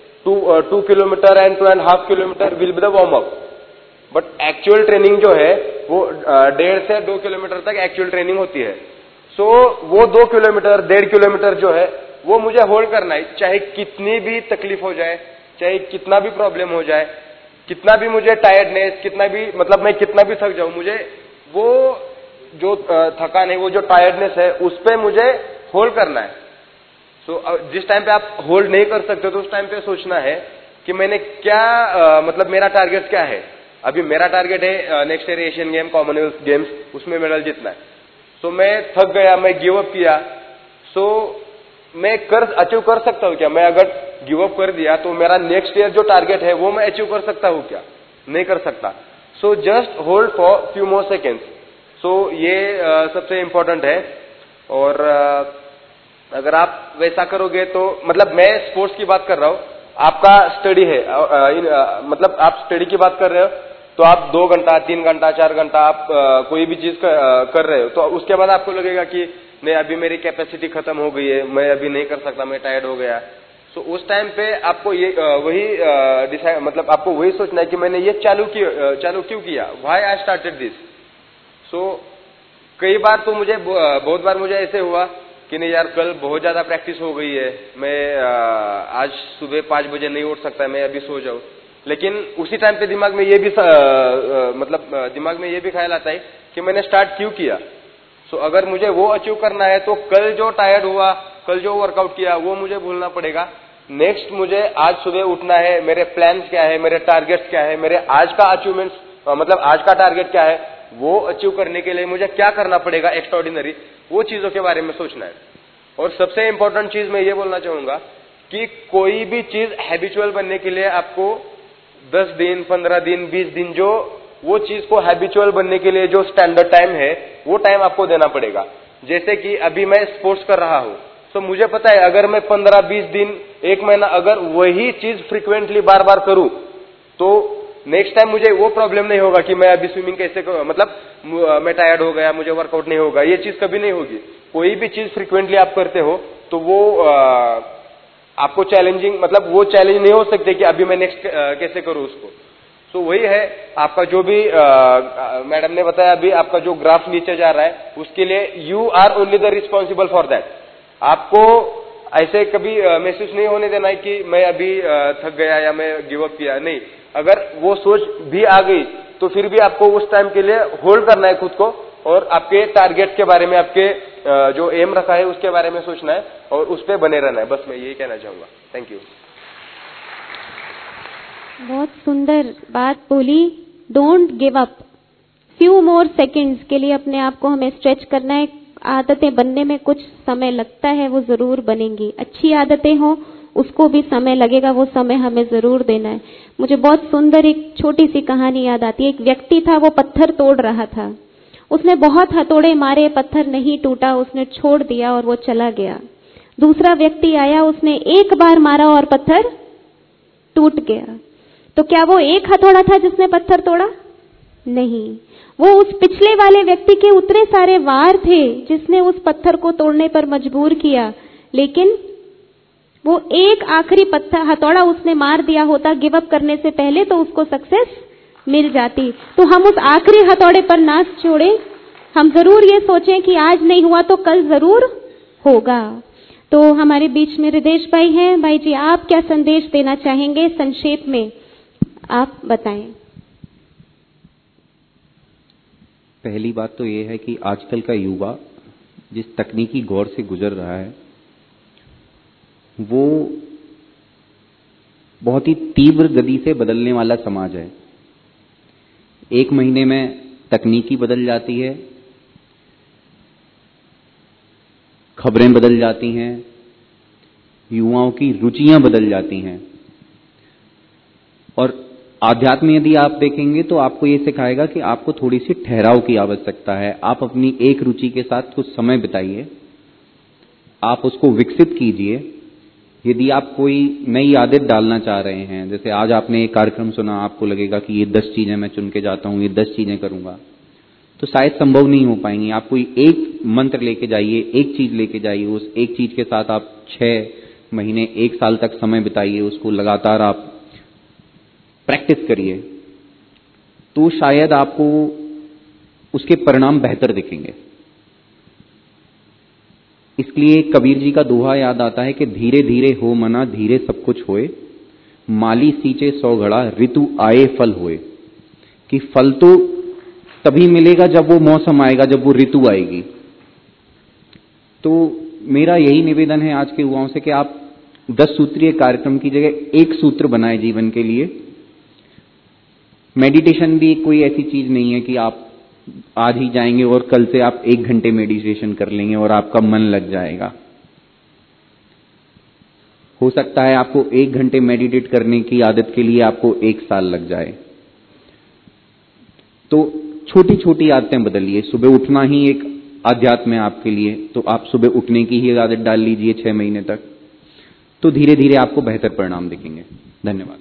2 kilometre and 2.5 kilometre will be the warm up, but actual training जो है वो 1.5 से 2 किलोमीटर तक एक्चुअल ट्रेनिंग होती है। सो वो 2 किलोमीटर 1.5 किलोमीटर जो है वो मुझे होल्ड करना है, चाहे कितनी भी तकलीफ हो जाए, चाहे कितना भी प्रॉब्लम हो जाए, कितना भी मुझे टायर्डनेस, कितना भी, मतलब मैं कितना भी थक जाऊं, मुझे वो जो थकान है, वो जो टायर्डनेस है, उस पे मुझे होल्ड करना है। सो जिस टाइम पे आप होल्ड नहीं कर सकते तो उस टाइम पे सोचना है कि मैंने क्या, मतलब मेरा टारगेट क्या है। अभी मेरा टारगेट है next year Asian game, Commonwealth games, उसमें मेडल जीतना है। सो मैं थक गया, मैं गिव अप किया, सो मैं अचीव कर सकता हूँ क्या? मैं अगर गिव अप कर दिया तो मेरा नेक्स्ट ईयर जो टारगेट है वो मैं अचीव कर सकता हूँ क्या? नहीं कर सकता। So just hold for few more seconds. So ये सबसे इम्पोर्टेंट है। और अगर आप वैसा करोगे तो, मतलब मैं स्पोर्ट्स की बात कर रहा हूँ, आपका स्टडी है, मतलब आप स्टडी की बात कर रहे हो तो आप 2 घंटा 3 घंटा 4 घंटा आप कोई भी चीज कर रहे हो, तो उसके बाद आपको लगेगा कि नहीं अभी मेरी कैपेसिटी खत्म हो गई है, मैं अभी नहीं कर सकता, मैं टायर्ड हो गया। सो उस टाइम पे आपको ये वही डिसाइड, मतलब आपको वही सोचना है कि मैंने ये चालू क्यों किया, why I started this. So कई बार तो मुझे बहुत बार मुझे ऐसे हुआ कि नहीं यार कल बहुत ज्यादा प्रैक्टिस हो गई है, मैं आज सुबह 5 बजे नहीं उठ सकता, मैं अभी सो जाऊं। लेकिन उसी टाइम पे दिमाग में ये भी मतलब दिमाग में ये भी ख्याल आता है कि मैंने स्टार्ट क्यों किया। सो अगर मुझे वो अचीव करना है तो कल जो टायर्ड हुआ, कल जो वर्कआउट किया वो मुझे भूलना पड़ेगा। नेक्स्ट मुझे आज सुबह उठना है, मेरे प्लान्स क्या है, मेरे टारगेट्स क्या है, मेरे आज का अचीवमेंट्स, मतलब आज का टारगेट क्या है वो अचीव करने के लिए मुझे क्या करना पड़ेगा एक्स्ट्राऑर्डिनरी, वो चीजों के बारे में सोचना है। और सबसे इंपॉर्टेंट चीज मैं ये बोलना चाहूंगा कि कोई भी चीज हैबिचुअल बनने के लिए आपको 10 दिन, 15 दिन, 20 दिन, जो वो चीज को हैबिचुअल बनने के लिए जो स्टैंडर्ड टाइम है वो टाइम आपको देना पड़ेगा। जैसे कि अभी मैं स्पोर्ट्स कर रहा हूं, तो मुझे पता है अगर मैं 15-20 दिन, 1 महीना अगर वही चीज फ्रीक्वेंटली बार बार करूं तो नेक्स्ट टाइम मुझे वो प्रॉब्लम नहीं होगा कि मैं अभी स्विमिंग कैसे करूं, मतलब मैं टायर्ड हो गया, मुझे वर्कआउट नहीं होगा, ये चीज कभी नहीं होगी। कोई भी चीज फ्रीक्वेंटली आप करते हो तो वो आपको चैलेंजिंग, मतलब वो चैलेंज नहीं हो सकते कि अभी मैं नेक्स्ट कैसे करूं उसको। तो वही है आपका जो भी मैडम ने बताया अभी, आपका जो ग्राफ नीचे जा रहा है उसके लिए you are only the responsible for that. आपको ऐसे कभी महसूस नहीं होने देना है कि मैं अभी थक गया या मैं गिव अप किया, नहीं। अगर वो सोच भी आ गई तो फिर भी आपको उस टाइम के लिए होल्ड करना है खुद को, और आपके टारगेट के बारे में, आपके जो एम रखा है उसके बारे में सोचना है और उस पर बने रहना है। बस मैं यही कहना चाहूंगा। Thank you. बहुत सुंदर बात बोली। Don't give up. Few more seconds के लिए अपने आप को हमें स्ट्रेच करना है। आदतें बनने में कुछ समय लगता है, वो जरूर बनेंगी। अच्छी आदतें हो उसको भी समय लगेगा, वो समय हमें जरूर देना है। मुझे बहुत सुंदर एक छोटी सी कहानी याद आती है। एक व्यक्ति था, वो पत्थर तोड़ रहा था। उसने बहुत हथौड़े मारे, पत्थर नहीं टूटा, उसने छोड़ दिया और वो चला गया। दूसरा व्यक्ति आया, उसने एक बार मारा और पत्थर टूट गया। तो क्या वो एक हथौड़ा था जिसने पत्थर तोड़ा? नहीं, वो उस पिछले वाले व्यक्ति के उतने सारे वार थे जिसने उस पत्थर को तोड़ने पर मजबूर किया। लेकिन वो एक आखिरी पत्थर हथौड़ा उसने मार दिया होता गिव अप करने से पहले, तो उसको सक्सेस मिल जाती। तो हम उस आखिरी हथौड़े पर ना छोड़ें। हम जरूर ये सोचें कि आज नहीं हुआ तो कल जरूर होगा। तो हमारे बीच में हृदेश भाई हैं। भाई जी, आप क्या संदेश देना चाहेंगे? संक्षेप में आप बताएं। पहली बात तो ये है कि आजकल का युवा जिस तकनीकी दौर से गुजर रहा है वो बहुत ही तीव्र गति से बदलने वाला समाज है। 1 महीने में तकनीकी बदल जाती है, खबरें बदल जाती हैं, युवाओं की रुचियां बदल जाती हैं। और आध्यात्म यदि आप देखेंगे तो आपको ये सिखाएगा कि आपको थोड़ी सी ठहराव की आवश्यकता है। आप अपनी एक रुचि के साथ कुछ समय बिताइए, आप उसको विकसित कीजिए। यदि आप कोई नई आदत डालना चाह रहे हैं, जैसे आज आपने एक कार्यक्रम सुना, आपको लगेगा कि ये 10 चीजें मैं चुन के जाता हूं, ये 10 चीजें करूंगा, तो शायद संभव नहीं हो पाएंगी। आप कोई एक मंत्र लेके जाइए, एक चीज लेके जाइए, उस एक चीज के साथ आप 6 महीने, 1 साल तक समय बिताइए, उसको लगातार आप प्रैक्टिस करिए, तो शायद आपको उसके परिणाम बेहतर दिखेंगे। इसलिए कबीर जी का दोहा याद आता है कि धीरे धीरे हो मना, धीरे सब कुछ होए, माली सींचे 100 घड़ा, ऋतु आए फल होए। कि फल तो तभी मिलेगा जब वो मौसम आएगा, जब वो ऋतु आएगी। तो मेरा यही निवेदन है आज के युवाओं से कि आप 10 सूत्रीय कार्यक्रम की जगह 1 सूत्र बनाए जीवन के लिए। मेडिटेशन भी कोई ऐसी चीज नहीं है कि आप आज ही जाएंगे और कल से आप 1 घंटे मेडिटेशन कर लेंगे और आपका मन लग जाएगा। हो सकता है आपको 1 घंटे मेडिटेट करने की आदत के लिए आपको 1 साल लग जाए। तो छोटी छोटी आदतें बदलिए। सुबह उठना ही एक आध्यात्म है आपके लिए, तो आप सुबह उठने की ही आदत डाल लीजिए 6 महीने तक, तो धीरे धीरे आपको बेहतर परिणाम दिखेंगे। धन्यवाद।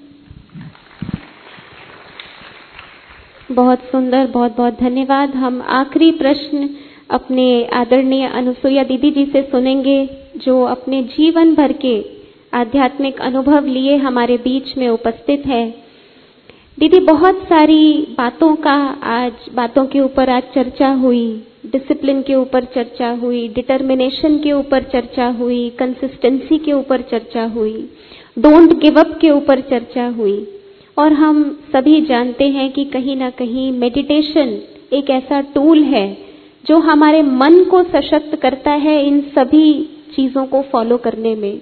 बहुत सुंदर, बहुत बहुत धन्यवाद। हम आखिरी प्रश्न अपने आदरणीय अनुसुईया दीदी जी से सुनेंगे, जो अपने जीवन भर के आध्यात्मिक अनुभव लिए हमारे बीच में उपस्थित है। दीदी, बहुत सारी बातों के ऊपर आज चर्चा हुई। डिसिप्लिन के ऊपर चर्चा हुई, डिटर्मिनेशन के ऊपर चर्चा हुई, कंसिस्टेंसी के ऊपर चर्चा हुई, डोंट गिव अप के ऊपर चर्चा हुई। और हम सभी जानते हैं कि कहीं ना कहीं मेडिटेशन एक ऐसा टूल है जो हमारे मन को सशक्त करता है इन सभी चीजों को फॉलो करने में।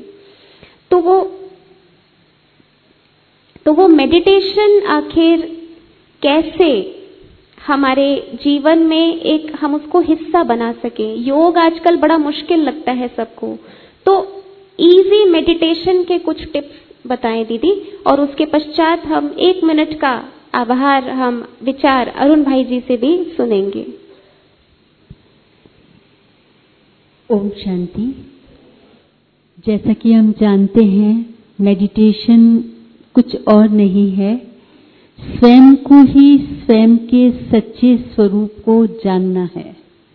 तो वो मेडिटेशन आखिर कैसे हमारे जीवन में एक हम उसको हिस्सा बना सकें। योग आजकल बड़ा मुश्किल लगता है सबको, तो इजी मेडिटेशन के कुछ टिप्स बताएं दीदी, और उसके पश्चात हम 1 मिनट का आभार हम विचार अरुण भाई जी से भी सुनेंगे। ओम शांति। जैसा कि हम जानते हैं, मेडिटेशन कुछ और नहीं है, स्वयं को ही स्वयं के सच्चे स्वरूप को जानना है।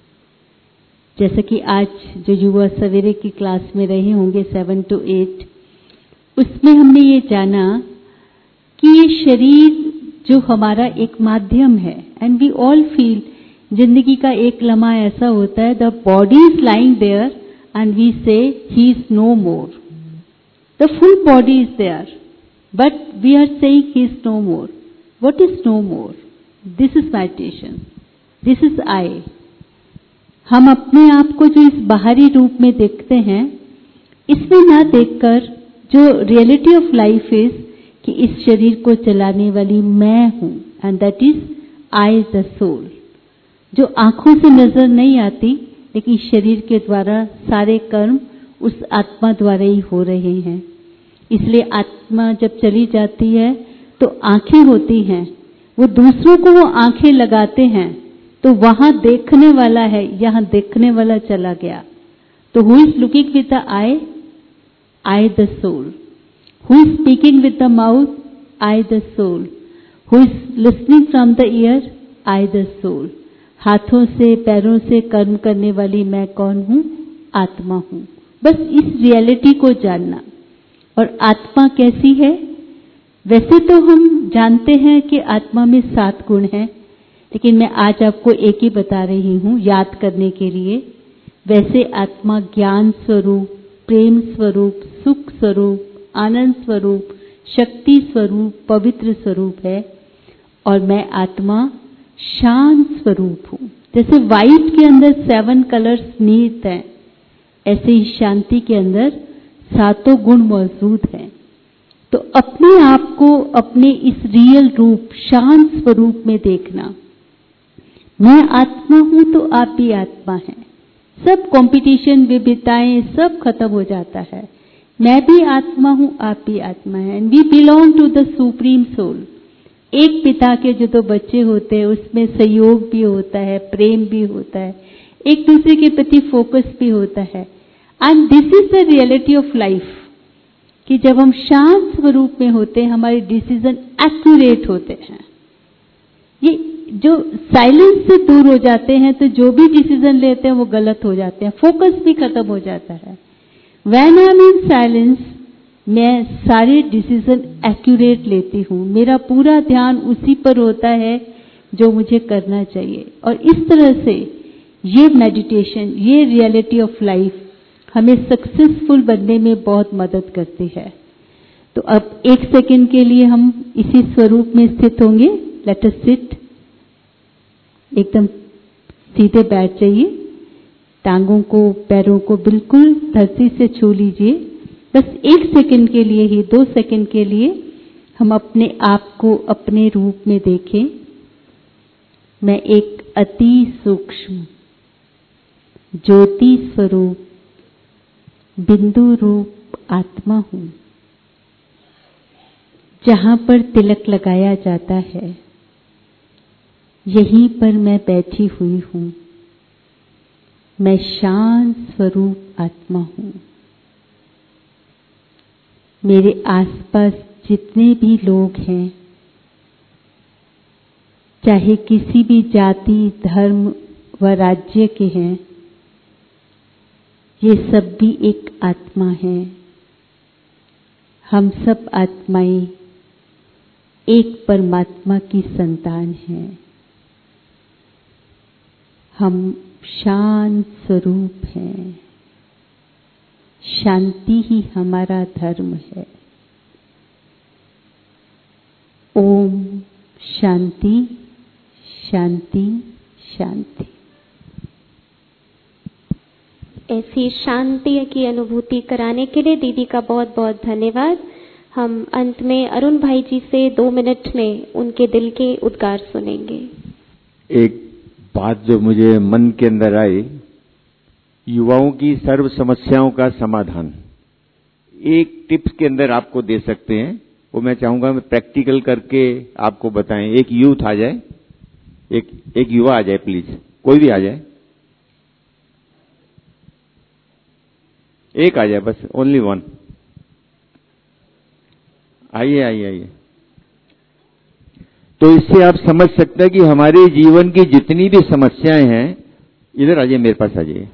जैसा कि आज जो युवा सवेरे की क्लास में रहे होंगे 7 to 8, उसमें हमने ये जाना कि ये शरीर जो हमारा एक माध्यम है, एंड वी ऑल फील जिंदगी का एक लम्हा ऐसा होता है, the body is lying there and we say he is no more, the full body is there but we are saying he is no more. What is no more? This is meditation, this is I. हम अपने आप को जो इस बाहरी रूप में देखते हैं, इसमें ना देखकर जो रियलिटी ऑफ लाइफ इज कि इस शरीर को चलाने वाली मैं हूं, and that is I the soul, जो आंखों से नजर नहीं आती, लेकिन शरीर के द्वारा सारे कर्म उस आत्मा द्वारा ही हो रहे हैं। इसलिए आत्मा जब चली जाती है तो आंखें होती हैं, वो दूसरों को वो आंखें लगाते हैं, तो वहां देखने वाला है, यहां देखने वाला चला गया। तो who is looking with the eye? I the soul. Who is speaking with the mouth? I the soul. Who is listening from the ear? I the soul. हाथों से पैरों से कर्म करने वाली मैं कौन हूं? आत्मा हूं। बस इस रियलिटी को जानना। और आत्मा कैसी है? वैसे तो हम जानते हैं कि आत्मा में 7 गुण हैं, लेकिन मैं आज आपको एक ही बता रही हूं याद करने के लिए। वैसे आत्मा ज्ञान स्वरूप, प्रेम स्वरूप, सुख स्वरूप, आनंद स्वरूप, शक्ति स्वरूप, पवित्र स्वरूप है। और मैं आत्मा शांत स्वरूप हूं। जैसे व्हाइट के अंदर 7 कलर्स निहित हैं, ऐसे ही शांति के अंदर 7 गुण मौजूद हैं। तो अपने आप को अपने इस रियल रूप, शांत स्वरूप में देखना। मैं आत्मा हूं तो आप भी आत्मा हैं। सब कंपटीशन, विविधताएं सब खत्म हो जाता है। मैं भी आत्मा हूं, आप भी आत्मा हैं। We belong to the supreme soul. एक पिता के जो 2 बच्चे होते हैं, उसमें सहयोग भी होता है, प्रेम भी होता है, एक दूसरे के प्रति फोकस भी होता है। And this is the reality of life, कि जब हम शांत स्वरूप में होते हैं, हमारे डिसीजन एक्यूरेट होते हैं। ये जो साइलेंस से दूर हो जाते हैं, तो जो भी डिसीजन लेते हैं वो गलत हो जाते हैं, फोकस भी खत्म हो जाता है। When I am in silence, मैं सारे डिसीजन एक्यूरेट लेती हूँ। मेरा पूरा ध्यान उसी पर होता है जो मुझे करना चाहिए। और इस तरह से ये मेडिटेशन, ये रियलिटी ऑफ लाइफ हमें सक्सेसफुल बनने में बहुत मदद करती है। तो अब 1 सेकंड के लिए हम इसी स्वरूप में स्थित होंगे। Let us sit. एकदम सीधे बैठ जाइए, टांगों को, पैरों को बिल्कुल धरती से छू लीजिए। बस 1 सेकंड के लिए ही, 2 सेकंड के लिए हम अपने आप को अपने रूप में देखें। मैं एक अति सूक्ष्म ज्योति स्वरूप बिंदु रूप आत्मा हूं। जहां पर तिलक लगाया जाता है, यहीं पर मैं बैठी हुई हूं। मैं शांत स्वरूप आत्मा हूं। मेरे आसपास जितने भी लोग हैं, चाहे किसी भी जाति, धर्म व राज्य के हैं, ये सब भी एक आत्मा है। हम सब आत्माएं एक परमात्मा की संतान हैं। हम शांत स्वरूप हैं। शांति ही हमारा धर्म है। ओम शांति शांति शांति। ऐसी शांति की अनुभूति कराने के लिए दीदी का बहुत बहुत धन्यवाद। हम अंत में अरुण भाई जी से 2 मिनट में उनके दिल के उद्गार सुनेंगे। एक बात जो मुझे मन के अंदर आई, युवाओं की सर्व समस्याओं का समाधान एक टिप्स के अंदर आपको दे सकते हैं, वो मैं चाहूंगा मैं प्रैक्टिकल करके आपको बताएं। एक यूथ आ जाए, एक युवा आ जाए, प्लीज कोई भी आ जाए, एक आ जाए बस, ओनली वन। आइए आइए आइए। तो इससे आप समझ सकते हैं कि हमारे जीवन की जितनी भी समस्याएं हैं, इधर आ जाइए, मेरे पास आ जाइए।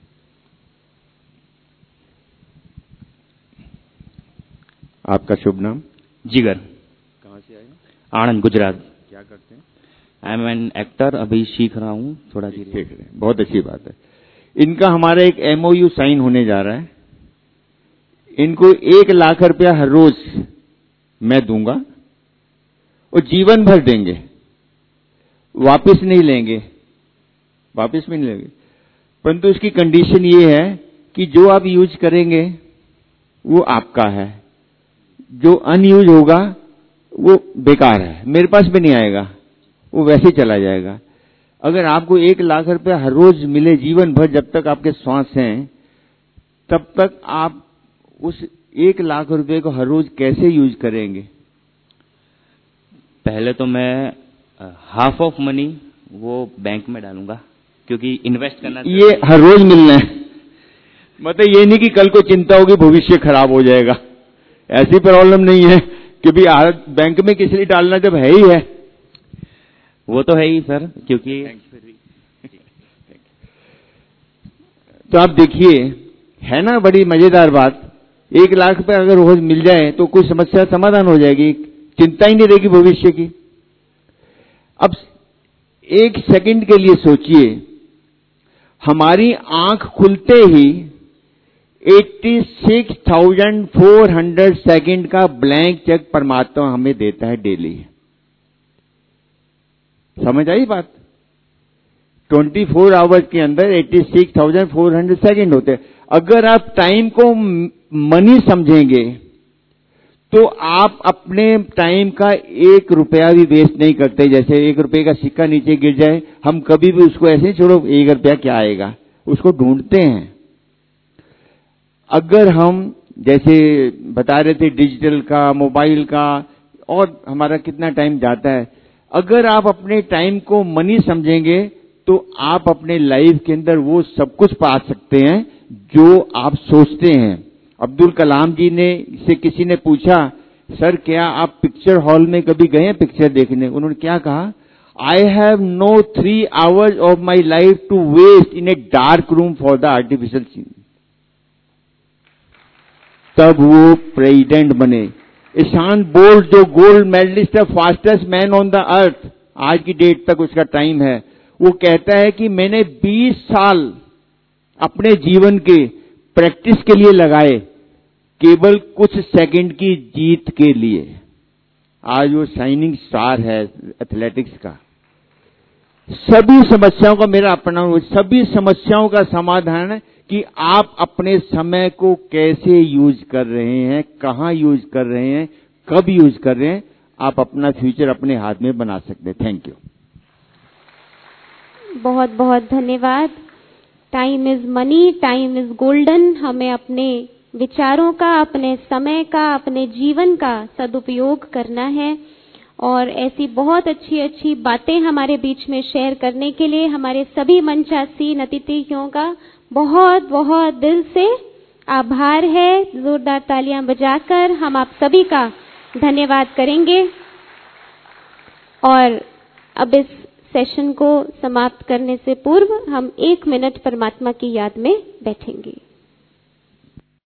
आपका शुभ नाम? जिगर। कहाँ से आए? आनंद, गुजरात। क्या करते हैं? आई एम एन एक्टर, अभी सीख रहा हूँ, थोड़ा धीरे। सीख रहे हैं, बहुत अच्छी बात है। इनका हमारा एक MOU साइन होने जा रहा है। इनको 1 लाख रुपया हर रोज मैं दूंगा और जीवन भर देंगे, वापस नहीं लेंगे, वापस भी नहीं लेंगे। परंतु उसकी कंडीशन ये है कि जो आप यूज करेंगे वो आपका है, जो अनयूज होगा वो बेकार है, मेरे पास भी नहीं आएगा, वो वैसे ही चला जाएगा। अगर आपको 1 लाख रुपया हर रोज मिले जीवन भर, जब तक आपके श्वास हैं तब तक आप उस 1 लाख रुपए को हर रोज कैसे यूज करेंगे? पहले तो मैं हाफ ऑफ मनी वो बैंक में डालूंगा, क्योंकि इन्वेस्ट करना ये हर रोज मिलना है, मतलब ये नहीं कि कल को चिंता होगी भविष्य खराब हो जाएगा, ऐसी प्रॉब्लम नहीं है कि भी बैंक में किस लिए डालना जब है ही है। वो तो है ही सर, क्योंकि तो आप देखिए, है ना बड़ी मजेदार बात। 1 लाख रुपए अगर रोज मिल जाए तो कोई समस्या समाधान हो जाएगी, चिंता ही नहीं रहेगी भविष्य की। अब 1 सेकंड के लिए सोचिए, हमारी आंख खुलते ही 86,400 सेकंड का ब्लैंक चेक परमात्मा हमें देता है डेली। समझ आई बात? 24 आवर्स के अंदर 86,400 सेकंड होते हैं। अगर आप टाइम को मनी समझेंगे तो आप अपने टाइम का 1 रुपया भी वेस्ट नहीं करते। जैसे 1 रुपये का सिक्का नीचे गिर जाए, हम कभी भी उसको ऐसे छोड़ो 1 रुपया क्या आएगा, उसको ढूंढते हैं। अगर हम जैसे बता रहे थे डिजिटल का, मोबाइल का, और हमारा कितना टाइम जाता है, अगर आप अपने टाइम को मनी समझेंगे तो आप अपने लाइफ के अंदर वो सब कुछ पा सकते हैं जो आप सोचते हैं। अब्दुल कलाम जी ने से किसी ने पूछा, सर क्या आप पिक्चर हॉल में कभी गए हैं पिक्चर देखने? उन्होंने क्या कहा, I have no 3 hours of my life to waste in a dark room for the artificial scene. तब वो प्रेसिडेंट बने। ईशान बोल्ट जो गोल्ड मेडलिस्ट है, fastest man on the earth, आज की डेट तक उसका टाइम है, वो कहता है कि मैंने 20 साल अपने जीवन के प्रैक्टिस के लिए लगाए, केवल कुछ सेकंड की जीत के लिए। आज वो शाइनिंग स्टार है एथलेटिक्स का। सभी समस्याओं का मेरा अपना, सभी समस्याओं का समाधान है कि आप अपने समय को कैसे यूज कर रहे हैं, कहां यूज कर रहे हैं, कब यूज कर रहे हैं। आप अपना फ्यूचर अपने हाथ में बना सकते हैं। Thank you. बहुत बहुत धन्यवाद। Time is money, time is golden. हमें अपने विचारों का, अपने समय का, अपने जीवन का सदुपयोग करना है। और ऐसी बहुत अच्छी अच्छी बातें हमारे बीच में शेयर करने के लिए हमारे सभी मंचासीन अतिथियों का बहुत बहुत दिल से आभार है। जोरदार तालियां बजाकर हम आप सभी का धन्यवाद करेंगे। और अब इस सेशन को समाप्त करने से पूर्व हम 1 मिनट परमात्मा की याद में बैठेंगे।